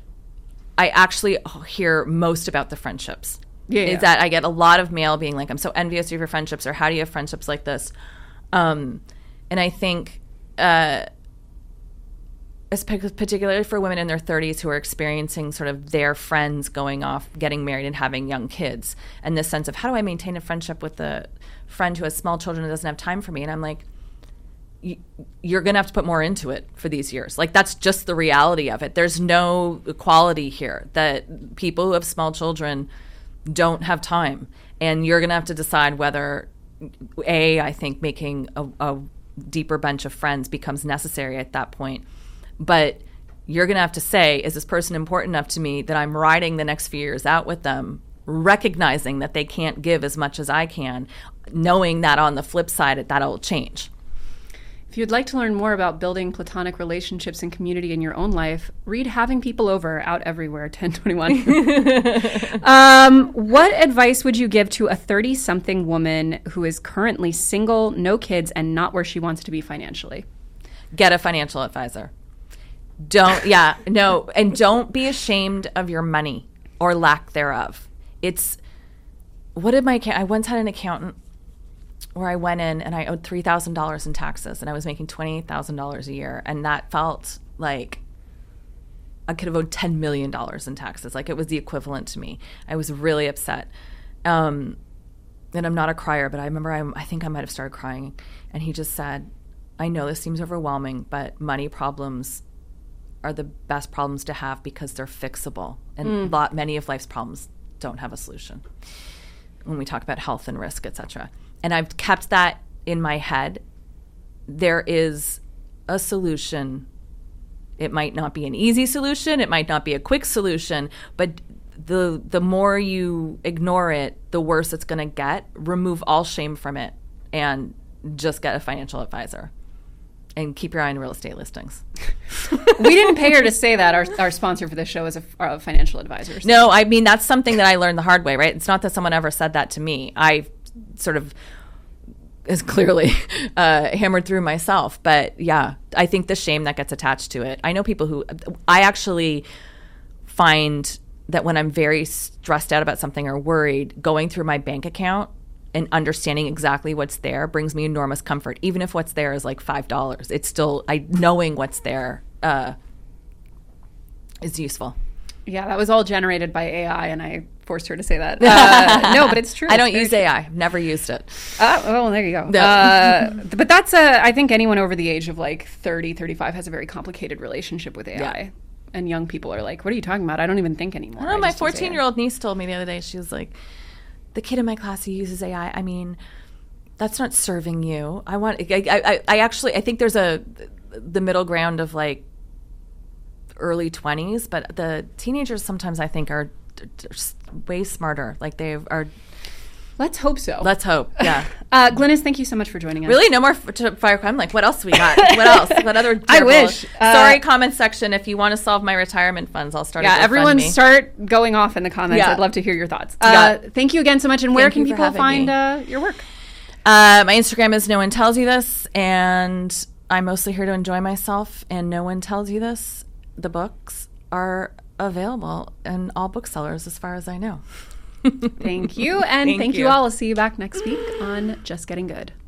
I actually hear most about the friendships. Yeah, is yeah. that I get a lot of mail being like, I'm so envious of your friendships, or how do you have friendships like this? Um, and I think, uh, particularly for women in their thirties who are experiencing sort of their friends going off, getting married and having young kids, and this sense of how do I maintain a friendship with a friend who has small children and doesn't have time for me? And I'm like, you're going to have to put more into it for these years. Like, that's just the reality of it. There's no equality here, that people who have small children don't have time, and you're going to have to decide whether a I think making a, a deeper bench of friends becomes necessary at that point, but you're going to have to say, is this person important enough to me that I'm riding the next few years out with them, recognizing that they can't give as much as I can, knowing that on the flip side that'll change. If you'd like to learn more about building platonic relationships and community in your own life, read Having People Over, out everywhere, ten twenty-one. um, what advice would you give to a thirty-something woman who is currently single, no kids, and not where she wants to be financially? Get a financial advisor. Don't, yeah, no, and don't be ashamed of your money or lack thereof. It's, what did my, I once had an accountant where I went in and I owed three thousand dollars in taxes, and I was making twenty-eight thousand dollars a year. And that felt like I could have owed ten million dollars in taxes. Like, it was the equivalent to me. I was really upset. Um, and I'm not a crier, but I remember I, I think I might have started crying. And he just said, I know this seems overwhelming, but money problems are the best problems to have because they're fixable. And mm. lot, many of life's problems don't have a solution when we talk about health and risk, et cetera. And I've kept that in my head. There is a solution. It might not be an easy solution. It might not be a quick solution, but the the more you ignore it, the worse it's going to get. Remove all shame from it and just get a financial advisor. And keep your eye on real estate listings. We didn't pay her to say that. Our, our sponsor for this show is a, a financial advisor. So. No, I mean, that's something that I learned the hard way, right? It's not that someone ever said that to me. I sort of is clearly uh, hammered through myself. But yeah, I think the shame that gets attached to it. I know people who, I actually find that when I'm very stressed out about something or worried, going through my bank account and understanding exactly what's there brings me enormous comfort. Even if what's there is like five dollars, it's still, I knowing what's there uh, is useful. Yeah, that was all generated by A I, and I forced her to say that. Uh, no, but it's true. I don't it's use true. A I. I've never used it. Uh, well, there you go. No. Uh, but that's, a, I think anyone over the age of like thirty, thirty-five has a very complicated relationship with A I. Yeah. And young people are like, what are you talking about? I don't even think anymore. I know, I my fourteen-year-old niece told me the other day, she was like, the kid in my class who uses A I, I mean, that's not serving you. I want, I, I, I actually, I think there's a, the middle ground of like early twenties, but the teenagers sometimes I think are way smarter. Like they are. Let's hope so. Let's hope, yeah. uh, Glynis, thank you so much for joining us. Really? No more f- to fire crime? Like, what else we got? What else? What other terrible... I wish. Uh, Sorry, comment section. If you want to solve my retirement funds, I'll start Yeah, a everyone GoFundMe. Start going off in the comments. Yeah. I'd love to hear your thoughts. Uh, yeah. Thank you again so much. And where Thank can you for people find uh, your work? Uh, my Instagram is No One Tells You This, and I'm mostly here to enjoy myself, and No One Tells You This. The books are available in all booksellers as far as I know. Thank you. And thank, thank you. you all. I'll see you back next week on Just Getting Good.